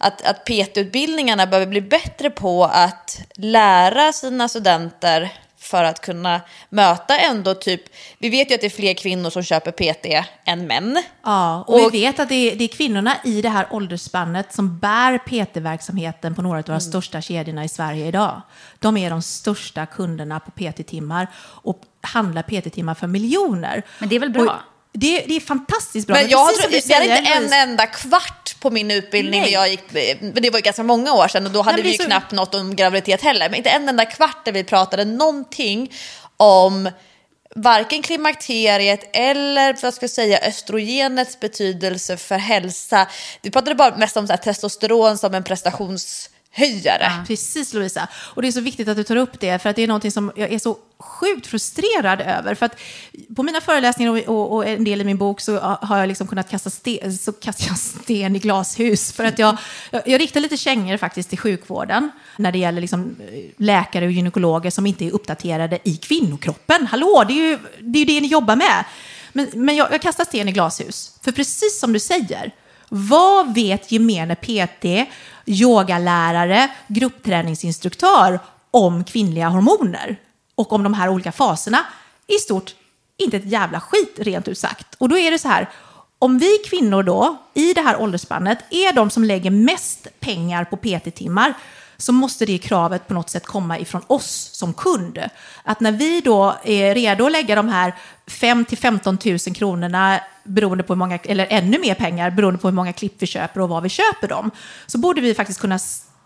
att, att P T-utbildningarna behöver bli bättre på att lära sina studenter för att kunna möta ändå typ, vi vet ju att det är fler kvinnor som köper P T än män. Ja, och, och vi vet att det är, det är kvinnorna i det här åldersspannet som bär P T-verksamheten på några av våra mm. största kedjorna i Sverige idag. De är de största kunderna på P T-timmar och handlar P T-timmar för miljoner. Men det är väl bra? Och det, det är fantastiskt bra. Men, men jag tror, det är inte en enda kvart på min utbildning när jag gick, men det var ju ganska många år sedan och då hade Nej, vi ju så... knappt något om graviditet heller. Men inte en enda kvart där vi pratade någonting om varken klimakteriet eller vad ska jag säga, östrogenets betydelse för hälsa. Vi pratade bara mest om så här, testosteron som en prestations höjare. Ja, precis Lovisa. Och det är så viktigt att du tar upp det för att det är något som jag är så sjukt frustrerad över. För att på mina föreläsningar och, och, och en del i min bok så har jag liksom kunnat kasta sten, så kastar jag sten i glashus. För att jag, jag, jag riktar lite kängor faktiskt till sjukvården när det gäller liksom läkare och gynekologer som inte är uppdaterade i kvinnokroppen. Hallå, det är ju det, är det ni jobbar med. Men, men jag, jag kastar sten i glashus. För precis som du säger, vad vet gemene P T, yogalärare, gruppträningsinstruktör om kvinnliga hormoner och om de här olika faserna? I stort inte ett jävla skit, rent ut sagt. Och då är det så här, om vi kvinnor då i det här åldersspannet är de som lägger mest pengar på P T-timmar, så måste det kravet på något sätt komma ifrån oss som kund. Att när vi då är redo att lägga de här fem till femton tusen kronorna beroende på hur många, eller ännu mer pengar beroende på hur många klipp vi köper och vad vi köper dem, så borde vi faktiskt kunna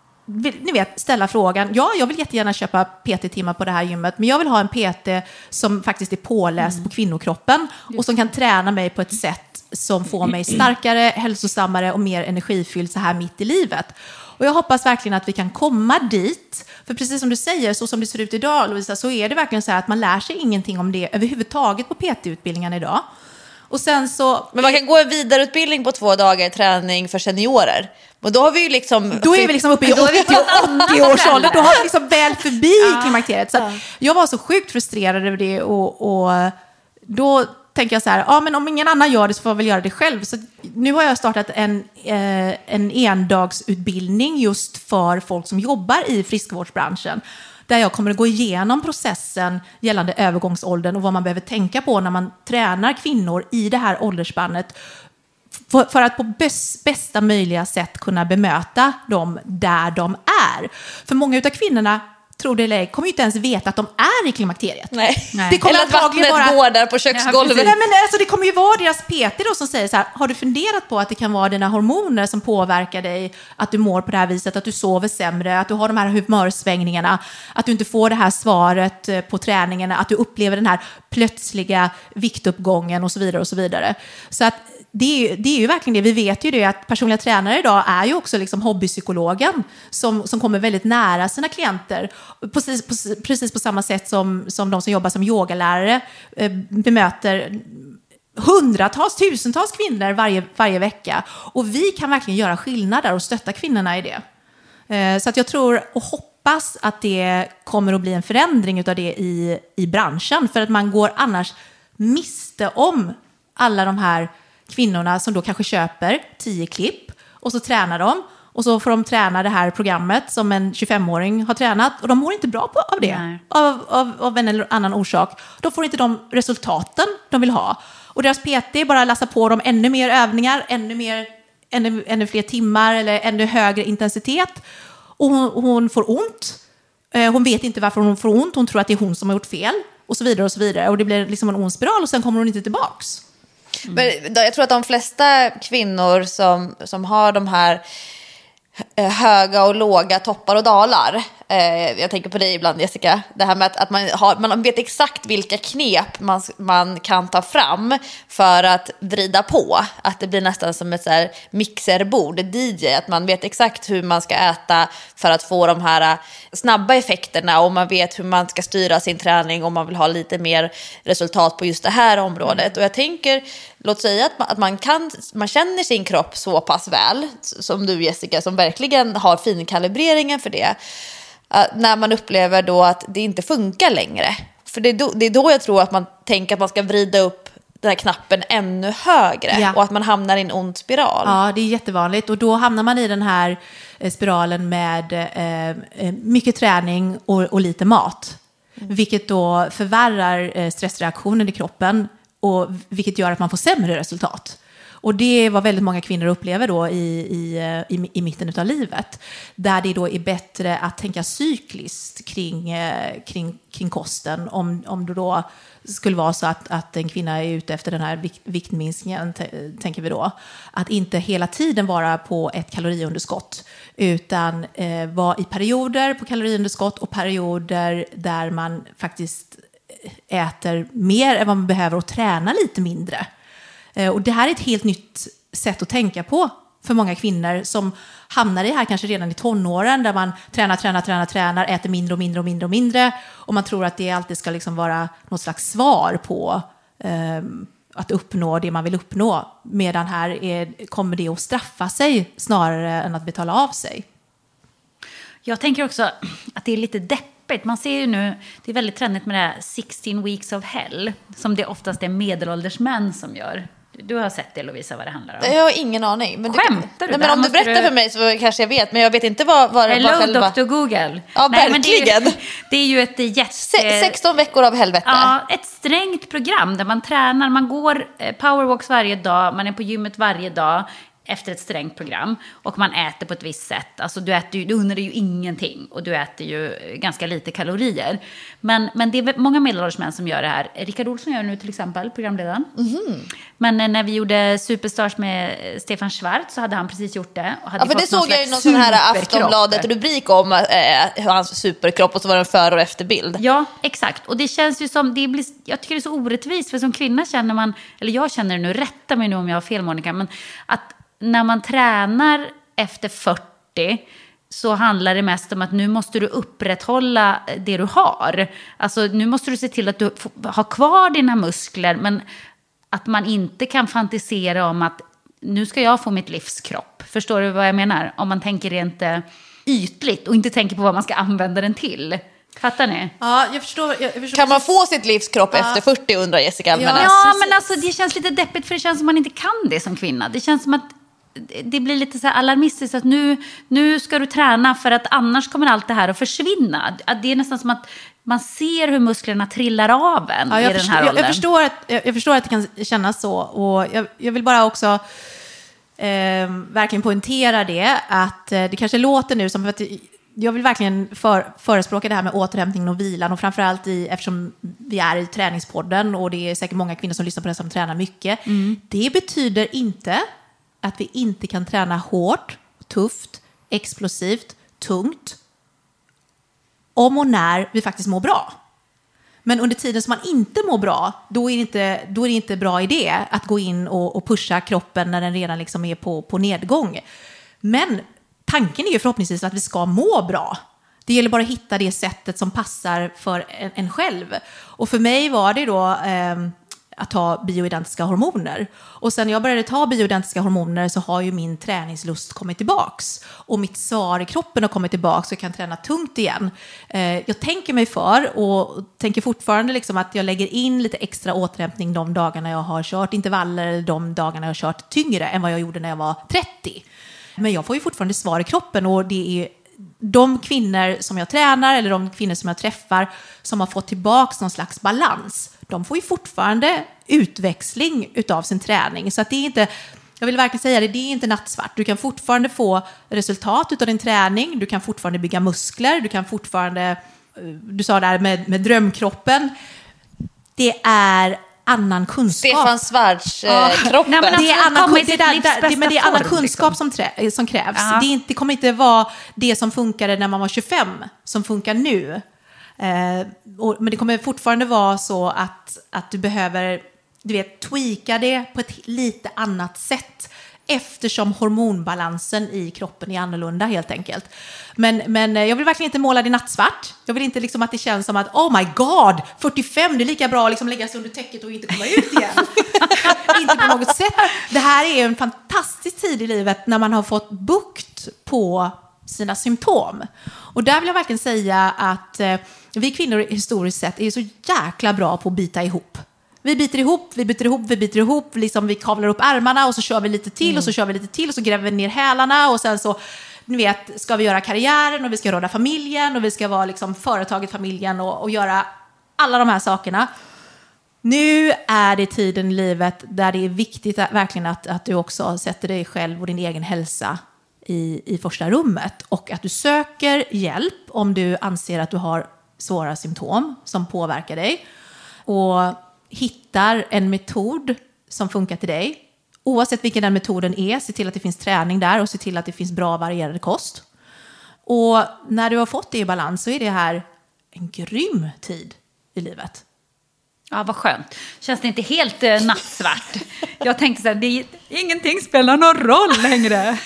ni vet, ställa frågan, ja, jag vill jättegärna köpa P T-timmar på det här gymmet, men jag vill ha en P T som faktiskt är påläst mm. på kvinnokroppen och som kan träna mig på ett sätt som får mig starkare, hälsosammare och mer energifylld så här mitt i livet. Och jag hoppas verkligen att vi kan komma dit. För precis som du säger, så som det ser ut idag, Lovisa, så är det verkligen så här att man lär sig ingenting om det överhuvudtaget på P T-utbildningen idag. Och sen så... Men man kan gå en vidareutbildning på två dagar träning för seniorer. Och då har vi ju liksom... Då är vi liksom uppe i åttio års ålder. Då har vi liksom väl förbi klimakteriet. Så jag var så sjukt frustrerad över det. Och, och då tänker jag så här, ja men om ingen annan gör det så får jag väl göra det själv. Så nu har jag startat en, eh, en endagsutbildning just för folk som jobbar i friskvårdsbranschen. Där jag kommer att gå igenom processen gällande övergångsåldern och vad man behöver tänka på när man tränar kvinnor i det här åldersspannet. För, för att på bäst, bästa möjliga sätt kunna bemöta dem där de är. För många utav kvinnorna, tror det eller ej, kommer ju inte ens veta att de är i klimakteriet. Nej. Nej. Det kommer eller att vattnet bara... går där på köksgolvet. Ja, Nej, men alltså, det kommer ju vara deras P T då som säger så här, har du funderat på att det kan vara dina hormoner som påverkar dig, att du mår på det här viset, att du sover sämre, att du har de här humörsvängningarna, att du inte får det här svaret på träningen, att du upplever den här plötsliga viktuppgången och så vidare och så vidare. Så att Det är, det är ju verkligen det. Vi vet ju det att personliga tränare idag är ju också liksom hobbypsykologen som, som kommer väldigt nära sina klienter. Precis på, precis på samma sätt som, som de som jobbar som yogalärare eh, bemöter hundratals, tusentals kvinnor varje, varje vecka. Och vi kan verkligen göra skillnader och stötta kvinnorna i det. Eh, så att jag tror och hoppas att det kommer att bli en förändring utav det i, i branschen. För att man går annars miste om alla de här kvinnorna som då kanske köper tio klipp och så tränar de och så får de träna det här programmet som en tjugofemåring har tränat och de mår inte bra på, av det av, av, av en eller annan orsak. De får inte de resultaten de vill ha och deras P T bara läser på dem ännu mer övningar, ännu, mer, ännu, ännu fler timmar eller ännu högre intensitet och hon, hon får ont. Hon vet inte varför hon får ont, hon tror att det är hon som har gjort fel och så vidare och så vidare och det blir liksom en ond spiral och sen kommer hon inte tillbaks. Mm. Men jag tror att de flesta kvinnor som, som har de här höga och låga toppar och dalar, eh, jag tänker på dig ibland Jessica, det här med att, att man, har, man vet exakt vilka knep man, man kan ta fram för att vrida på, att det blir nästan som ett så här mixerbord, D J, att man vet exakt hur man ska äta för att få de här snabba effekterna och man vet hur man ska styra sin träning om man vill ha lite mer resultat på just det här området. Mm. Och jag tänker, låt säga att man, att man kan, man känner sin kropp så pass väl som du Jessica, som verkligen har fin kalibreringen för det, uh, när man upplever då att det inte funkar längre. För det är, då, det är då jag tror att man tänker att man ska vrida upp den här knappen ännu högre Ja. och att man hamnar i en ond spiral. Ja, det är jättevanligt och då hamnar man i den här eh, spiralen med eh, mycket träning och, och lite mat. Mm. Vilket då förvärrar eh, stressreaktionen i kroppen och vilket gör att man får sämre resultat. Och det är vad väldigt många kvinnor upplever då i, i, i, i mitten av livet. Där det då är bättre att tänka cykliskt kring, kring, kring kosten. Om, om det då skulle vara så att, att en kvinna är ute efter den här vikt, viktminskningen, t- tänker vi då. Att inte hela tiden vara på ett kaloriunderskott. Utan eh, vara i perioder på kaloriunderskott och perioder där man faktiskt äter mer än vad man behöver och träna lite mindre. Och det här är ett helt nytt sätt att tänka på för många kvinnor som hamnar i här kanske redan i tonåren där man tränar, tränar, tränar, tränar, äter mindre och mindre och mindre och mindre och man tror att det alltid ska liksom vara något slags svar på eh, att uppnå det man vill uppnå, medan här är, kommer det att straffa sig snarare än att betala av sig. Jag tänker också att det är lite deppigt. Man ser ju nu, det är väldigt trendigt med det här sexton weeks of hell, som det oftast är medelålders män som gör. Du har sett det, Lovisa, vad det handlar om. Jag har ingen aning. Men Skämtar du? Nej, men om du berättar du... för mig så kanske jag vet. Men jag vet inte vad, vad Hello, vad själva... doktor Google. Ja, Nej, verkligen. Men det, är ju, det är ju ett jätte... Se- sexton veckor av helvete. Ja, ett strängt program där man tränar. Man går powerwalks varje dag. Man är på gymmet varje dag efter ett strängt program. Och man äter på ett visst sätt. Alltså du äter ju, du undrar ju ingenting. Och du äter ju ganska lite kalorier. Men, men det är många medelålders män som gör det här. Rickard Olsson gör det nu till exempel, programledaren. Mm-hmm. Men när vi gjorde Superstars med Stefan Schwarz så hade han precis gjort det. Och hade ja, för det såg jag ju någon sån här Aftonbladet-rubrik om eh, hans superkropp. Och så var det en före- och efterbild. Ja, exakt. Och det känns ju som, det blir, jag tycker det är så orättvist. För som kvinna känner man, eller jag känner det nu, rätta mig nu om jag har fel, Monica, men att när man tränar efter fyrtio så handlar det mest om att nu måste du upprätthålla det du har. Alltså nu måste du se till att du har kvar dina muskler, men att man inte kan fantisera om att nu ska jag få mitt livskropp. Förstår du vad jag menar? Om man tänker rent ytligt och inte tänker på vad man ska använda den till. Fattar ni? Ja, jag förstår. Jag, jag förstår. Kan man få sitt livskropp ja. efter fyrtio, undrar Jessica Almenäs? Ja, men alltså det känns lite deppigt för det känns som man inte kan det som kvinna. Det känns som att det blir lite så här alarmistiskt att nu, nu ska du träna för att annars kommer allt det här att försvinna. Det är nästan som att man ser hur musklerna trillar av en ja, i den här jag, åldern. Jag förstår, att, jag, jag förstår att det kan kännas så. Och jag, jag vill bara också eh, verkligen poängtera det. Att eh, det kanske låter nu som att jag vill verkligen för, förespråka det här med återhämtning och vilan. Och framförallt i, eftersom vi är i träningspodden och det är säkert många kvinnor som lyssnar på det som tränar mycket. Mm. Det betyder inte att vi inte kan träna hårt, tufft, explosivt, tungt. Om och när vi faktiskt mår bra. Men under tiden som man inte mår bra, då är det inte, då är det inte bra idé att gå in och, och pusha kroppen när den redan liksom är på, på nedgång. Men tanken är ju förhoppningsvis att vi ska må bra. Det gäller bara att hitta det sättet som passar för en, en själv. Och för mig var det då eh, att ta bioidentiska hormoner. Och sen jag började ta bioidentiska hormoner så har ju min träningslust kommit tillbaks. Och mitt svar i kroppen har kommit tillbaks och jag kan träna tungt igen. Eh, jag tänker mig för och tänker fortfarande liksom att jag lägger in lite extra återhämtning de dagarna jag har kört intervaller, de dagarna jag har kört tyngre än vad jag gjorde när jag var trettio. Men jag får ju fortfarande svar i kroppen och det är de kvinnor som jag tränar eller de kvinnor som jag träffar som har fått tillbaka någon slags balans. De får ju fortfarande utväxling utav sin träning. Så att det är inte, jag vill verkligen säga det, det är inte nattsvart. Du kan fortfarande få resultat utav din träning. Du kan fortfarande bygga muskler. Du kan fortfarande, du sa där med, med drömkroppen. Det är annan kunskap. Stefan Schwarz-kroppen. Ja. Alltså, det är annan, det är där, där, men det är annan kunskap liksom. som, trä, som krävs. Det, är inte, det kommer inte vara det som funkade när man var tjugofem som funkar nu. Eh, och, men det kommer fortfarande vara så att, att du behöver du vet, tweaka det på ett lite annat sätt. Eftersom hormonbalansen i kroppen är annorlunda helt enkelt. Men, men jag vill verkligen inte måla det nattsvart. Jag vill inte liksom att det känns som att oh my god, fyrtiofem, det är lika bra att liksom lägga sig under täcket och inte komma ut igen. Inte på något sätt. Det här är en fantastisk tid i livet när man har fått bukt på sina symptom. Och där vill jag verkligen säga att eh, vi kvinnor historiskt sett är så jäkla bra på att bita ihop. Vi biter ihop, vi biter ihop, vi biter ihop. Liksom vi kavlar upp ärmarna och så kör vi lite till mm. och så kör vi lite till och så gräver vi ner hälarna och sen så, ni vet, ska vi göra karriären och vi ska råda familjen och vi ska vara liksom företaget, familjen och, och göra alla de här sakerna. Nu är det tiden i livet där det är viktigt att, verkligen att, att du också sätter dig själv och din egen hälsa i, i första rummet. Och att du söker hjälp om du anser att du har svåra symptom som påverkar dig. Och hittar en metod som funkar till dig. Oavsett vilken den metoden är, se till att det finns träning där och se till att det finns bra varierad kost. Och när du har fått det i balans så är det här en grym tid i livet. Ja, vad skönt. Känns det inte helt eh, nattsvart? Jag tänkte så här, det, ingenting spelar någon roll längre.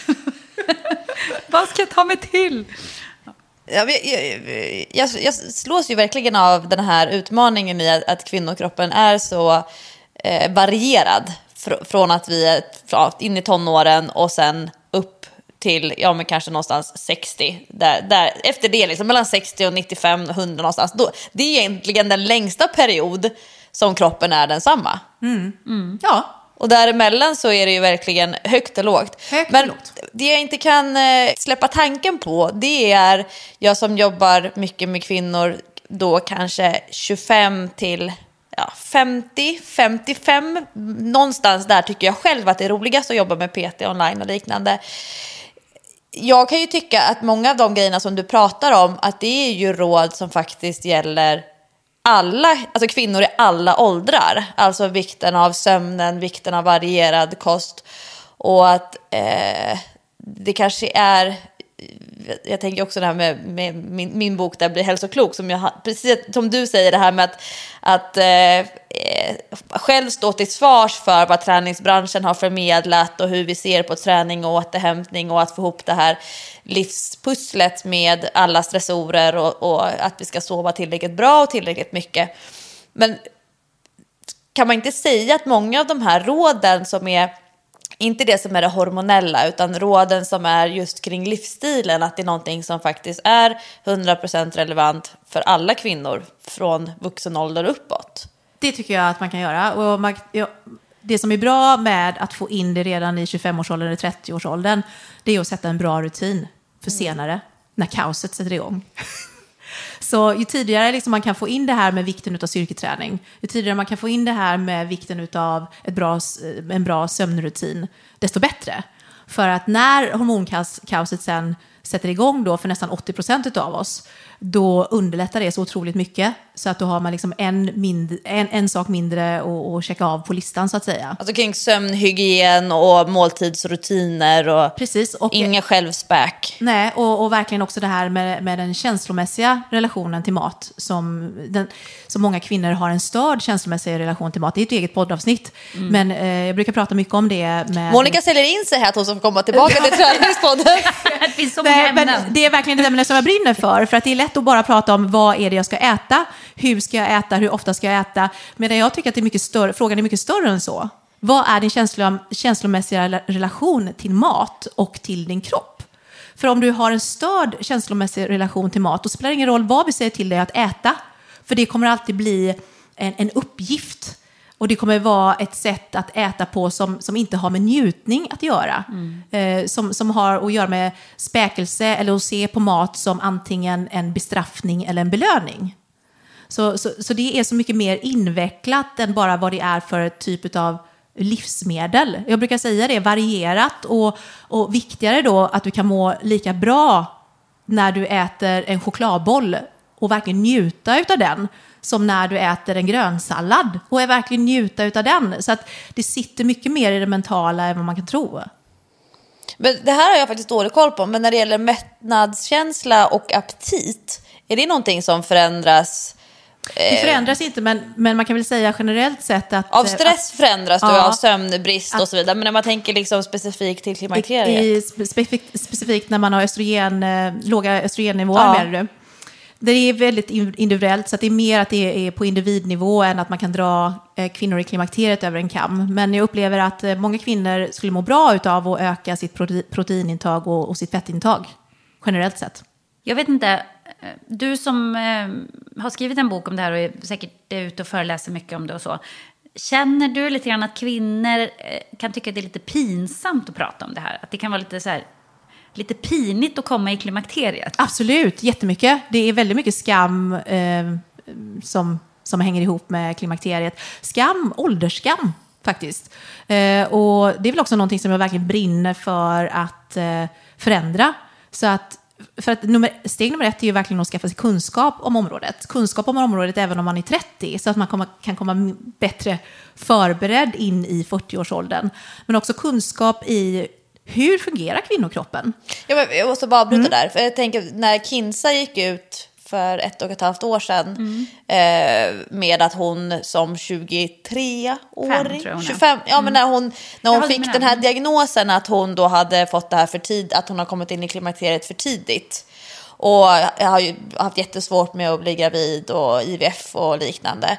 Vad ska jag ta mig till? Jag, jag, jag, jag slås ju verkligen av den här utmaningen i att, att kvinnokroppen är så eh, varierad. Fr- från att vi är in i tonåren och sen upp till, ja men kanske någonstans sextio. Där, där, efter det, liksom mellan sextio och nittiofem, hundra någonstans. Då, det är egentligen den längsta period som kroppen är densamma. Mm. Mm. Ja. Och däremellan så är det ju verkligen högt och lågt. Högt men och lågt. Det jag inte kan släppa tanken på, det är jag som jobbar mycket med kvinnor då kanske tjugofem till ja, femtio, femtiofem. Någonstans där tycker jag själv att det är roligast att jobba med P T online och liknande. Jag kan ju tycka att många av de grejerna som du pratar om, att det är ju råd som faktiskt gäller alla, alltså kvinnor i alla åldrar. Alltså vikten av sömnen, vikten av varierad kost. Och att eh, det kanske är, jag tänker också det här med, med min, min bok där blir hälsoklok, som jag precis som du säger, det här med att, att eh, själv stå till svars för vad träningsbranschen har förmedlat och hur vi ser på träning och återhämtning och att få ihop det här livspusslet med alla stressorer och, och att vi ska sova tillräckligt bra och tillräckligt mycket. Men kan man inte säga att många av de här råden som är inte det som är det hormonella, utan råden som är just kring livsstilen, att det är någonting som faktiskt är hundra procent relevant för alla kvinnor från vuxen ålder uppåt? Det tycker jag att man kan göra. Och man, ja, det som är bra med att få in det redan i tjugofemårsåldern eller trettioårsåldern, det är att sätta en bra rutin för senare, mm. när kaoset sätter igång. Så ju tidigare liksom man kan få in det här med vikten av styrketräning, ju tidigare man kan få in det här med vikten av ett bra, en bra sömnrutin, desto bättre. För att när hormonkaoset sen sätter igång då för nästan åttio procent av oss, då underlättar det så otroligt mycket. Så att då har man liksom en, mindre, en, en sak mindre att, att checka av på listan så att säga. Alltså kring sömnhygien och måltidsrutiner och, precis, och inga självspäk. Nej, och, och verkligen också det här med, med den känslomässiga relationen till mat. Som, den, som många kvinnor har en störd känslomässig relation till mat. Det är ett eget poddavsnitt. Mm. Men eh, jag brukar prata mycket om det. Med... Monica säljer in sig här att hon ska komma tillbaka till träningspodden. Det finns så många ämnen. Men det är verkligen ett ämne som jag brinner för. För att det är lätt att bara prata om vad är det jag ska äta. Hur ska jag äta? Hur ofta ska jag äta? Men jag tycker att det är mycket större, frågan är mycket större än så. Vad är din känslo, känslomässiga relation till mat och till din kropp? För om du har en störd känslomässig relation till mat, då spelar det ingen roll vad vi säger till dig att äta. För det kommer alltid bli en, en uppgift. Och det kommer vara ett sätt att äta på som, som inte har med njutning att göra. Mm. Eh, som, som har att göra med späkelse eller att se på mat som antingen en bestraffning eller en belöning. Så, så, så det är så mycket mer invecklat än bara vad det är för typ av livsmedel. Jag brukar säga det, varierat och, och viktigare då att du kan må lika bra när du äter en chokladboll och verkligen njuta utav den som när du äter en grönsallad och är verkligen njuta utav den. Så att det sitter mycket mer i det mentala än vad man kan tro. Men det här har jag faktiskt dålig koll på, men när det gäller mättnadskänsla och aptit, är det någonting som förändras? Det förändras inte, men, men man kan väl säga generellt sett att... Av stress att, förändras du, ja, av sömnbrist och så vidare. Men när man tänker liksom specifikt till klimakteriet. Specifikt, specifikt när man har östrogen, låga östrogennivåer, ja. Menar du? Det är väldigt individuellt, så att det är mer att det är på individnivå än att man kan dra kvinnor i klimakteriet över en kam. Men jag upplever att många kvinnor skulle må bra av att öka sitt proteinintag och, och sitt fettintag, generellt sett. Jag vet inte, du som eh, har skrivit en bok om det här och är säkert ute och föreläser mycket om det och så. Känner du lite grann att kvinnor kan tycka att det är lite pinsamt att prata om det här? Att det kan vara lite så här, lite pinigt att komma i klimakteriet? Absolut, jättemycket. Det är väldigt mycket skam eh, som, som hänger ihop med klimakteriet. Skam, åldersskam faktiskt. Eh, och det är väl också någonting som jag verkligen brinner för att eh, förändra. Så att För att nummer, steg nummer ett är ju verkligen att skaffa sig kunskap om området. Kunskap om området även om man är trettio. Så att man komma, kan komma bättre förberedd in i fyrtioårsåldern. Men också kunskap i hur fungerar kvinnokroppen. Ja, men jag måste bara bryta Mm. där. För jag tänker, när Kinsa gick ut för ett och ett halvt år sedan mm. eh, med att hon som tjugotre-åring, tjugofem, ja mm. men när hon, när hon fick den här diagnosen att hon då hade fått det här för tid, att hon har kommit in i klimakteriet för tidigt. Och jag har ju haft jättesvårt med att bli gravid och I V F och liknande.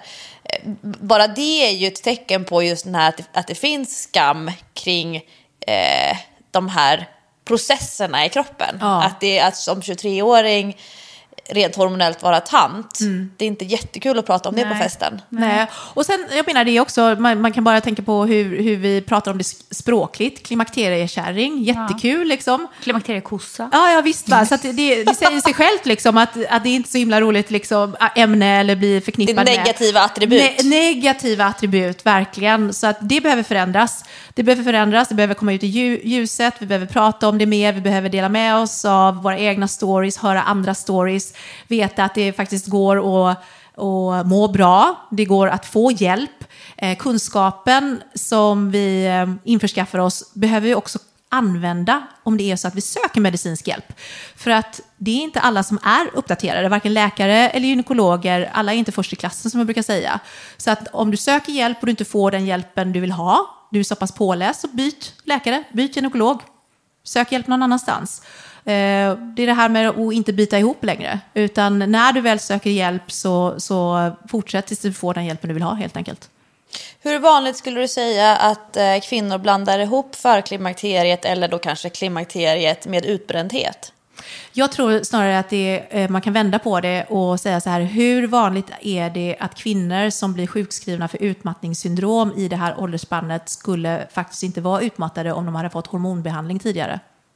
Bara det är ju ett tecken på just den här att det, att det finns skam kring eh, de här processerna i kroppen. Ja. Att det är att som tjugotre-åring rent hormonellt vara tant. Mm. Det är inte jättekul att prata om Nej. det på festen. Nej. Och sen, jag menar det också, man, man kan bara tänka på hur, hur vi pratar om det språkligt. Klimakteriekärring, jättekul ja. liksom. Klimakteriekossa. Ja, ja visst va. Så att det, det säger sig självt liksom att, att det är inte så himla roligt liksom, ämne eller bli förknippat med negativa attribut. Ne- negativa attribut, verkligen. Så att det behöver förändras. Det behöver förändras, det behöver komma ut i ljuset, vi behöver prata om det mer, vi behöver dela med oss av våra egna stories, höra andra stories, veta att det faktiskt går att, att må bra, det går att få hjälp. Eh, kunskapen som vi eh, införskaffar oss behöver vi också använda om det är så att vi söker medicinsk hjälp. För att det är inte alla som är uppdaterade, varken läkare eller gynekologer, alla är inte först i klassen som jag brukar säga. Så att om du söker hjälp och du inte får den hjälpen du vill ha, du är så pass påläst, så byt läkare, byt gynekolog. Sök hjälp någon annanstans. Det är det här med att inte bita ihop längre. Utan när du väl söker hjälp så, så fortsätt tills du får den hjälpen du vill ha helt enkelt. Hur vanligt skulle du säga att eh, kvinnor blandar ihop förklimakteriet eller då kanske klimakteriet med utbrändhet? Jag tror snarare att det, eh, man kan vända på det och säga så här: hur vanligt är det att kvinnor som blir sjukskrivna för utmattningssyndrom i det här åldersspannet skulle faktiskt inte vara utmattade om de hade fått hormonbehandling tidigare?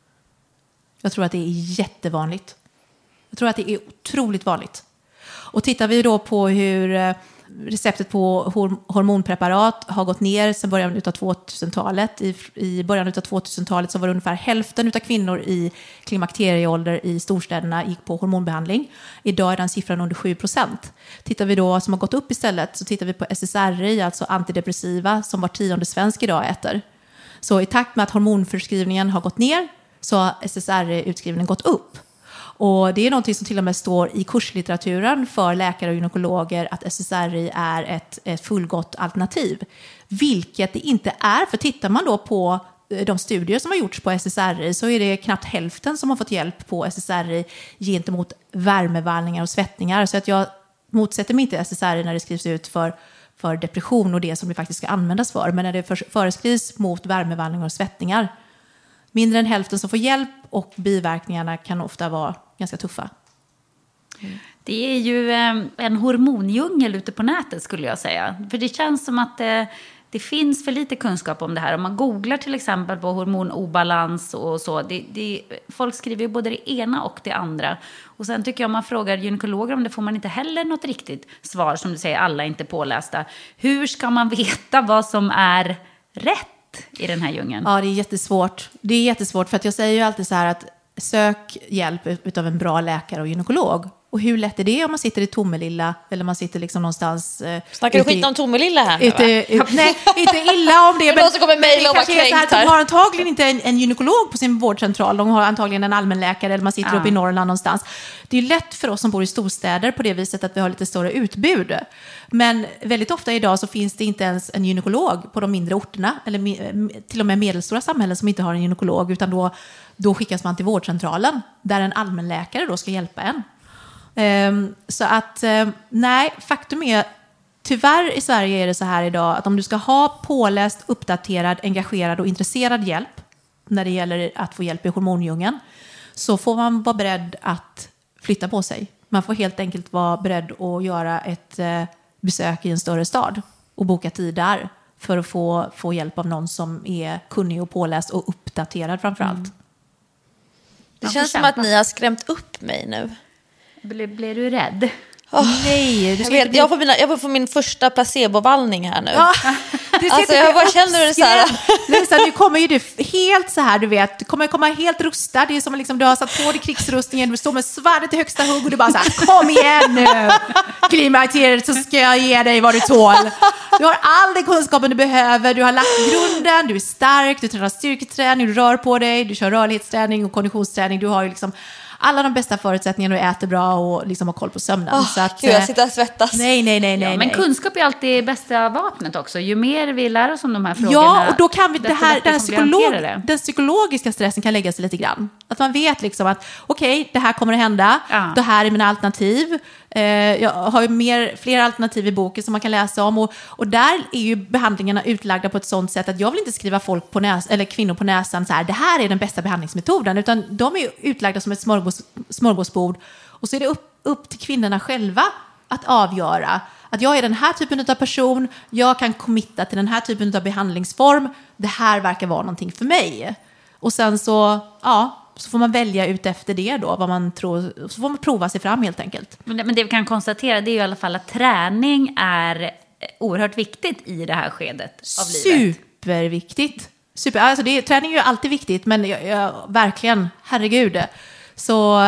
Jag tror att det är jättevanligt. Jag tror att det är otroligt vanligt. Och tittar vi då på hur receptet på hormonpreparat har gått ner sedan början av tvåtusentalet. I, i början av tvåtusentalet så var det ungefär hälften av kvinnor i klimakterieålder i storstäderna gick på hormonbehandling. Idag är den siffran under sju procent. Tittar vi då som har gått upp istället så tittar vi på S S R I, alltså antidepressiva, som var tionde svensk idag äter. Så i takt med att hormonförskrivningen har gått ner så har S S R I-utskrivningen gått upp. Och det är något som till och med står i kurslitteraturen för läkare och gynekologer att S S R I är ett, ett fullgott alternativ. Vilket det inte är, för tittar man då på de studier som har gjorts på S S R I så är det knappt hälften som har fått hjälp på S S R I gentemot värmevallningar och svettningar. Så att jag motsätter mig inte S S R I när det skrivs ut för, för depression och det som det faktiskt ska användas för. Men när det föreskrivs mot värmevallningar och svettningar, mindre än hälften som får hjälp och biverkningarna kan ofta vara ganska tuffa. Mm. Det är ju en hormondjungel ute på nätet skulle jag säga. För det känns som att det, det finns för lite kunskap om det här. Om man googlar till exempel på hormonobalans och så. Det, det, folk skriver ju både det ena och det andra. Och sen tycker jag om man frågar gynekologer om det får man inte heller något riktigt svar. Som du säger, alla är inte pålästa. Hur ska man veta vad som är rätt i den här djungeln? Ja, det är jättesvårt. Det är jättesvårt för att jag säger ju alltid så här att sök hjälp av en bra läkare och gynekolog. Och hur lätt är det om man sitter i Tomelilla eller man sitter liksom någonstans... Eh, Snackar du skit om Tomelilla här nu, ute, ut, nej, inte illa om det. Men, men kommer mejl och vara kränkt här. här. De har antagligen inte en, en gynekolog på sin vårdcentral. De har antagligen en allmänläkare eller man sitter ja. uppe i Norrland någonstans. Det är lätt för oss som bor i storstäder på det viset att vi har lite större utbud. Men väldigt ofta idag så finns det inte ens en gynekolog på de mindre orterna. Eller till och med medelstora samhällen som inte har en gynekolog. Utan då, då skickas man till vårdcentralen där en allmänläkare då ska hjälpa en. Um, så att, um, nej, faktum är, tyvärr i Sverige är det så här idag att om du ska ha påläst, uppdaterad, engagerad och intresserad hjälp när det gäller att få hjälp i hormondjungeln så får man vara beredd att flytta på sig. Man får helt enkelt vara beredd att göra ett uh, besök i en större stad. och boka tid där för att få, få hjälp av någon som är kunnig och påläst och uppdaterad framförallt. Mm. Det känns som att ni har skrämt upp mig nu. Blir, blir du rädd? Oh, nej, du jag, vet, jag, får mina, jag får få min första placebovallning här nu. Ja, du alltså jag bara känner det så här. Lisa, nu kommer ju du helt så här, du vet. Du kommer komma helt rustad. Det är som liksom, du har satt på dig krigsrustningen. Du står med svärdet i högsta hugg och du bara så här, kom igen nu. Klimakteriet, så ska jag ge dig vad du tål. Du har all den kunskapen du behöver. Du har lagt grunden, du är stark, du tränar styrketräning, du rör på dig, du kör rörlighetsträning och konditionsträning. Du har ju liksom alla de bästa förutsättningarna, och äter bra och liksom har koll på sömnen. Oh, så att, Gud, jag sitter och svettas. Nej, nej, nej, nej. Ja, men nej. kunskap är alltid bästa vapnet också. Ju mer vi lär oss om de här frågorna. Ja, och då kan vi det här, den, psykolog, det. den psykologiska stressen kan lägga sig lite grann. Att man vet liksom att okej, okay, det här kommer att hända. Ja. Det här är mina alternativ. Eh, jag har ju mer, fler alternativ i boken som man kan läsa om. Och, och där är ju behandlingarna utlagda på ett sånt sätt att jag vill inte skriva folk på näs, eller kvinnor på näsan så här, det här är den bästa behandlingsmetoden. Utan de är ju utlagda som ett smörgås, smörgåsbord. Och så är det upp, upp till kvinnorna själva att avgöra att jag är den här typen av person, jag kan committa till den här typen av behandlingsform, det här verkar vara någonting för mig. Och sen så, ja, så får man välja ut efter det då, vad man tror, så får man prova sig fram helt enkelt. Men det, men det vi kan konstatera, det är ju i alla fall att träning är oerhört viktigt i det här skedet av livet. Superviktigt. Super, alltså det, träning är ju alltid viktigt, men jag, jag, verkligen, herregud. Så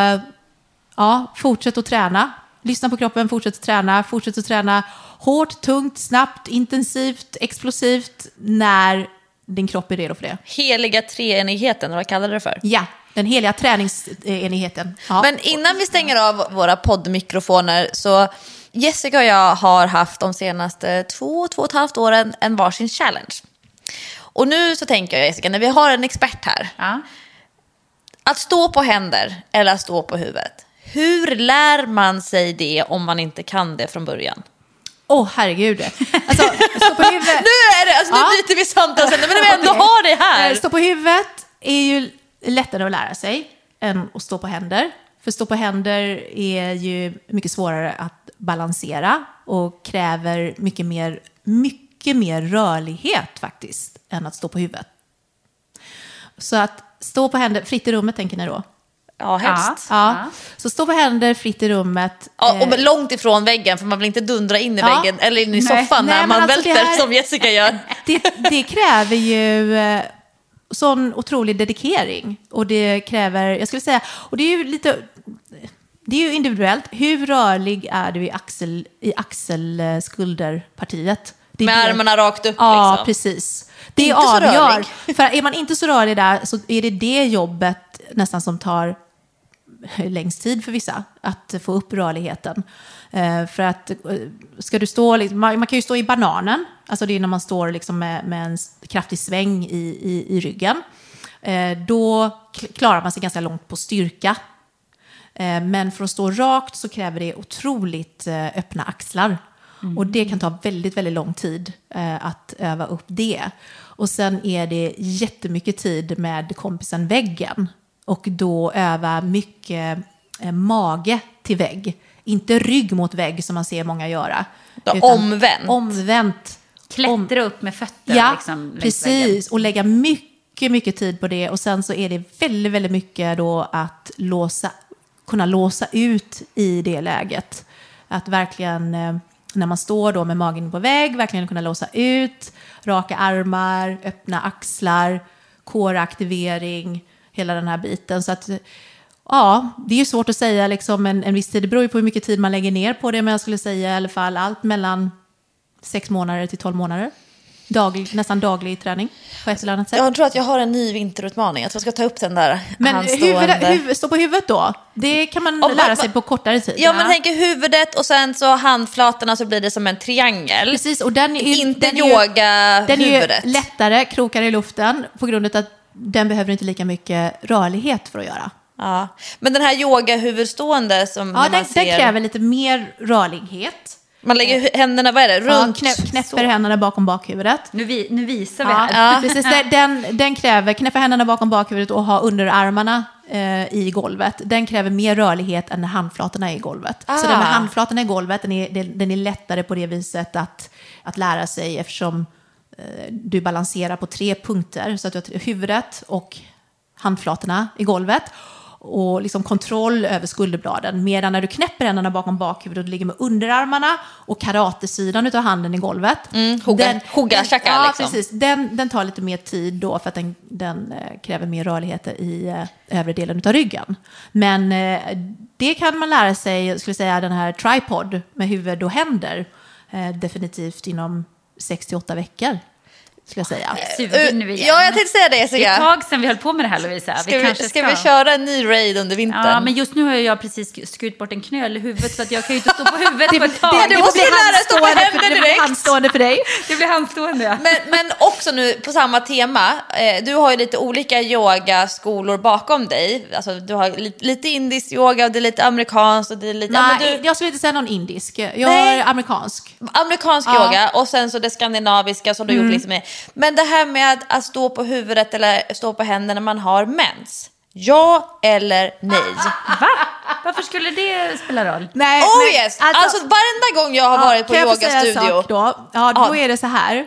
ja, fortsätt att träna. Lyssna på kroppen, fortsätt att träna. Fortsätt att träna hårt, tungt, snabbt, intensivt, explosivt när din kropp är redo för det. Heliga treenigheten, vad kallar du det för? Ja, den heliga träningsenigheten. Ja. Men innan vi stänger av våra poddmikrofoner så Jessica och jag har haft de senaste två, två och ett halvt åren en varsin challenge. Och nu så tänker jag, Jessica, när vi har en expert här. Ja. Att stå på händer eller att stå på huvudet. Hur lär man sig det om man inte kan det från början? Åh, oh, herregud. Alltså, stå på huvudet. Nu är det, alltså, nu ja. byter vi samtal sen, men vi ändå okay. har det här. Stå på huvudet är ju lättare att lära sig än att stå på händer. För stå på händer är ju mycket svårare att balansera och kräver mycket mer, mycket mer rörlighet faktiskt än att stå på huvudet. Så att stå på händer, fritt i rummet tänker ni då? Ja, helst. Ja. Ja. Så stå på händer fritt i rummet. Ja, och långt ifrån väggen, för man vill inte dundra in i ja. väggen eller in i nej. soffan nej, när man alltså välter här, som Jessica gör. Det, det kräver ju eh, sån otrolig dedikering. Och det kräver, jag skulle säga, och det är ju lite, det är ju individuellt. Hur rörlig är du i, axel, i axelskulderpartiet? Det med det. Armarna rakt upp ja, liksom. Precis. Det inte avgör. För är man inte så rörlig där så är det det jobbet nästan som tar längst tid för vissa att få upp rörligheten. Eh, för att ska du stå, liksom, man, man kan ju stå i bananen, alltså det är när man står liksom med, med en kraftig sväng i, i, i ryggen. Eh, då klarar man sig ganska långt på styrka. Eh, men för att stå rakt så kräver det otroligt eh, öppna axlar. Mm. Och det kan ta väldigt, väldigt lång tid eh, att öva upp det. Och sen är det jättemycket tid med kompisen väggen. Och då öva mycket eh, mage till vägg. Inte rygg mot vägg som man ser många göra. Utan omvänt. Omvänt. Klättra upp med fötter. Ja, liksom, precis. Väggen. Och lägga mycket, mycket tid på det. Och sen så är det väldigt, väldigt mycket då att låsa, kunna låsa ut i det läget. Att verkligen, eh, när man står då med magen på vägg, verkligen kunna låsa ut. Raka armar, öppna axlar, kåraktivering, hela den här biten. Så att, ja, det är ju svårt att säga liksom en, en viss tid. Det beror ju på hur mycket tid man lägger ner på det. Men jag skulle säga i alla fall allt mellan sex månader till tolv månader. Daglig, nästan daglig träning på ett eller annat sätt. Jag tror att jag har en ny vinterutmaning. Jag tror jag ska ta upp den där. Men huvud, huvud, stå på huvudet då? Det kan man och, lära sig på kortare tid. Ja, men tänk huvudet och sen så handflatorna så blir det som en triangel. Precis, och den är ju, inte den yoga är, den huvudet. är ju lättare, krokar i luften på grund av att den behöver inte lika mycket rörlighet för att göra. Ja, men den här yoga huvudstående som ja, man den, ser... den kräver lite mer rörlighet. Man lägger händerna, vad är det? Runt. Ja, knä, knäpper händerna bakom bakhuvudet. Nu, vi, nu visar vi Ja, här. ja. Precis, den, den kräver knäppa händerna bakom bakhuvudet och ha underarmarna eh, i golvet. Den kräver mer rörlighet än när handflatorna är i golvet. Ah. Så den med handflatorna i golvet, den är, den, den är lättare på det viset att, att lära sig eftersom eh, du balanserar på tre punkter. Så att du har huvudet och handflatorna i golvet. Och liksom kontroll över skulderbladen. Medan när du knäpper händerna bakom bakhuvudet och ligger med underarmarna och karatesidan utav handen i golvet. Mm, hugga, den, hugga den, tjacka, ja, liksom. precis. Den, den tar lite mer tid då för att den, den eh, kräver mer rörligheter i eh, övre delen utav ryggen. Men eh, det kan man lära sig, skulle säga, den här tripod med huvud och händer eh, definitivt inom sex till åtta veckor. Skulle jag säga. Sugen nu igen. Ja, jag tänkte säga det, Jessica. Det är ett tag sedan vi höll på med det här, Lovisa. Ska, vi, vi, kanske ska ska vi köra en ny raid under vintern? Ja, men just nu har jag precis skurit bort en knöl i huvudet så att jag kan ju inte stå på huvudet på ett tag. det- det måste blir lära dig stå på handstående händerna för- det blir direkt. handstående för dig. Det blir handstående, ja. Men, men också nu på samma tema, eh, du har ju lite olika yogaskolor bakom dig. Alltså, du har lite, lite indisk yoga och det är lite amerikanskt och det är lite... Nej, ja, men du, jag skulle inte säga någon indisk. Jag Nej. är amerikansk. amerikansk Ja. yoga och sen så det skandinaviska som du Mm. gjort liksom med. Men det här med att stå på huvudet eller stå på händerna när man har mens. Ja eller nej? Va? Varför skulle det spela roll? Nej, Oh men- yes! Alltså, varenda gång jag har varit på kan jag få säga en yogastudio. sak då? Ja, då Ja. är det så här.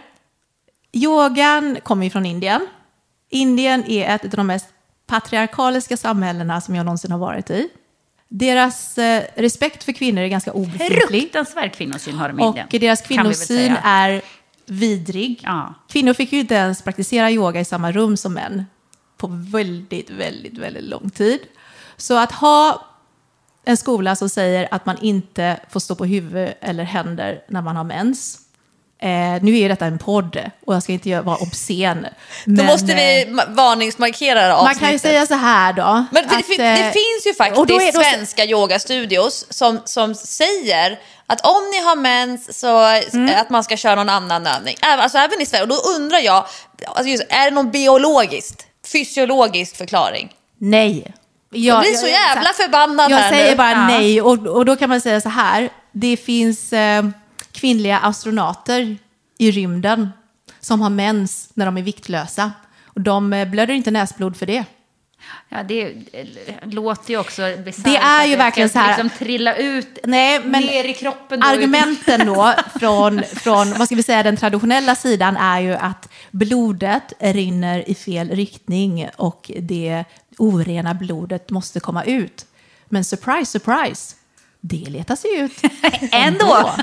Yogan kommer ju från Indien. Indien är ett av de mest patriarkaliska samhällena som jag någonsin har varit i. Deras eh, respekt för kvinnor är ganska obefintlig. Fruktansvärd kvinnosyn har de i Och Indien. deras kan vi väl kvinnosyn säga. är vidrig. Ja. Kvinnor fick ju inte ens praktisera yoga i samma rum som män på väldigt, väldigt, väldigt lång tid. Så att ha en skola som säger att man inte får stå på huvud eller händer när man har mens. Eh, nu är detta en podd och jag ska inte göra- vara obscen. Då men, måste eh, vi ma- varningsmarkera det Man kan ju säga så här då. Men det, att, fin- eh, det finns ju och då är- faktiskt då- svenska yogastudios som, som säger att om ni har mens så Mm. att man ska köra någon annan övning. Även- Alltså även i Sverige. Och då undrar jag, alltså just, är det någon biologiskt, fysiologisk förklaring? Nej. Jag, Jag blir så jävla förbannad Jag här säger nu. bara Ja. nej. Och, och då kan man säga så här. Det finns eh, kvinnliga astronauter i rymden som har mens när de är viktlösa. Och de eh, blöder inte näsblod för det. Ja, det eh, låter ju också bisarrt. Det är att ju verkligen ska så här- liksom trilla ut Nej, men ner i kroppen. Då, argumenten då från, från vad ska vi säga, den traditionella sidan är ju att blodet rinner i fel riktning och det orena blodet måste komma ut. Men surprise, surprise, det letar sig ut. Ändå.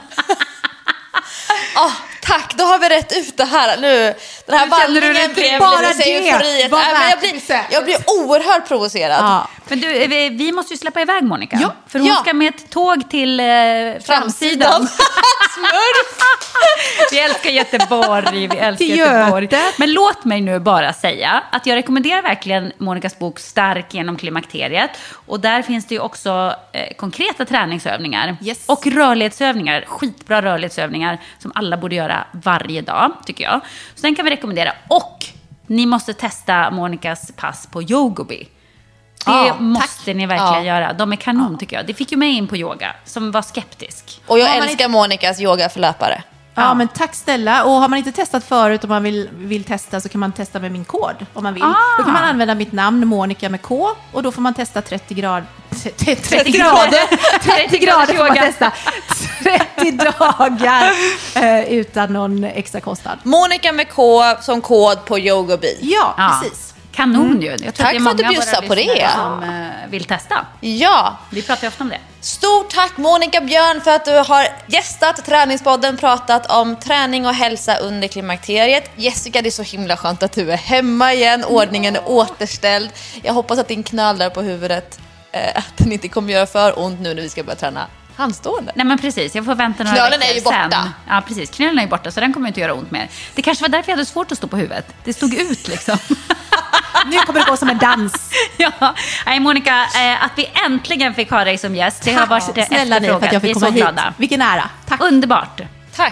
Ah, tack, då har vi rätt ut det här nu. Den här Nu känner du dig vallningen blev trevlig. Bara lite det euforiet. var Nej, men jag, värt blir, försöket. jag blir oerhört provocerad. Ja. Men du, vi, vi måste ju släppa iväg Monica. Ja. För hon Ja. ska med ett tåg till eh, framsidan. Framsidan. Smurf. Vi älskar Göteborg, vi älskar Till Göteborg. Göte. Men låt mig nu bara säga att jag rekommenderar verkligen Monikas bok Stark genom klimakteriet. Och där finns det ju också eh, konkreta träningsövningar. Yes. Och rörlighetsövningar, skitbra rörlighetsövningar som alla borde göra varje dag, tycker jag. Så den kan vi rekommendera. Och ni måste testa Monikas pass på Yogobi. Det Ja, måste ni verkligen Ja. göra. De är kanon tycker jag. Det fick ju mig in på yoga, som var skeptisk. Och jag Har man älskar inte- Monikas yogaförlöpare. Ja, men tack snälla. Och har man inte testat förut och man vill, vill testa så kan man testa med min kod om man vill. Ah. Då kan man använda mitt namn, Monica med K, och då får man testa trettio grader. trettio, trettio grader. trettio grader får man yoga. testa. trettio dagar eh, utan någon extra kostnad. Monica med K som kod på Yogobi. Ja, Ja. precis. Kanon ju. Jag tror Tack att det är för att du många av bjussar våra på det. lyssnare som eh, vill testa. Ja, Vi pratar ju ofta om det. stort tack Monica Björn för att du har gästat Träningspodden, pratat om träning och hälsa under klimakteriet. Jessica, det är så himla skönt att du är hemma igen, ordningen är återställd. Jag hoppas att din knöl där på huvudet, eh, att den inte kommer göra för ont nu när vi ska börja träna handstående. Nej men precis, jag får vänta några Knölen veckor är ju borta. sen. Ja precis, knölen är ju borta så den kommer inte göra ont mer. Det kanske var därför jag hade svårt att stå på huvudet. Det stod ut liksom. Nu kommer det gå som en dans. Ja, nej Monica, eh, att vi äntligen fick ha dig som gäst. Det har varit eh, Snälla ni för att jag efterfrågat. Vi fick är komma så hit. glada. Vilken ära. Tack. Underbart. Tack!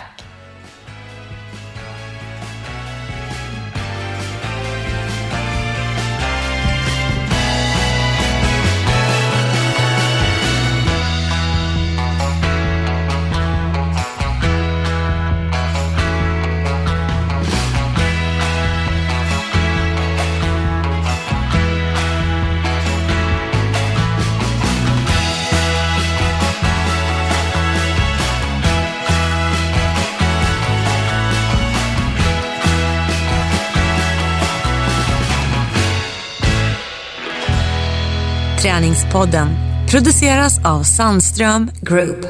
Träningspodden produceras av Sandström Group.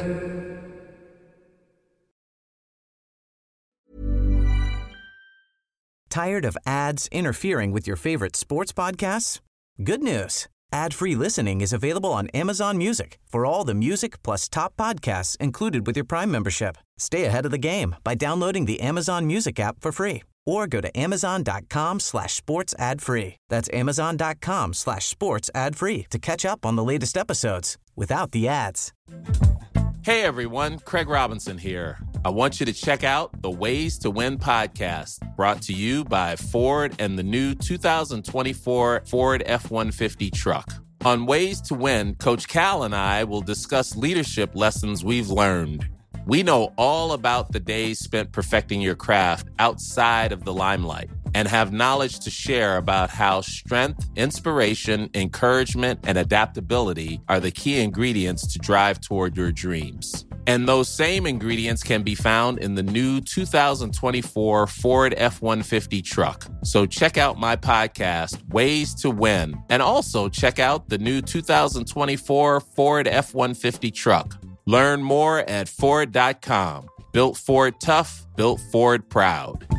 Tired of ads interfering with your favorite sports podcasts? Good news. Ad-free listening is available on Amazon Music for all the music plus top podcasts included with your Prime membership. Stay ahead of the game by downloading the Amazon Music app for free or go to amazon.com slash sports ad free. That's amazon.com slash sports ad free to catch up on the latest episodes without the ads. Hey everyone, Craig Robinson here. I want you to check out the Ways to Win podcast, brought to you by Ford and the new two thousand twenty-four Ford F one fifty truck. On Ways to Win, Coach Cal and I will discuss leadership lessons we've learned. We know all about the days spent perfecting your craft outside of the limelight and have knowledge to share about how strength, inspiration, encouragement, and adaptability are the key ingredients to drive toward your dreams. And those same ingredients can be found in the new two thousand twenty-four Ford F one fifty truck. So check out my podcast, Ways to Win, and also check out the new two thousand twenty-four Ford F one fifty truck. Learn more at Ford dot com. Built Ford tough, built Ford proud.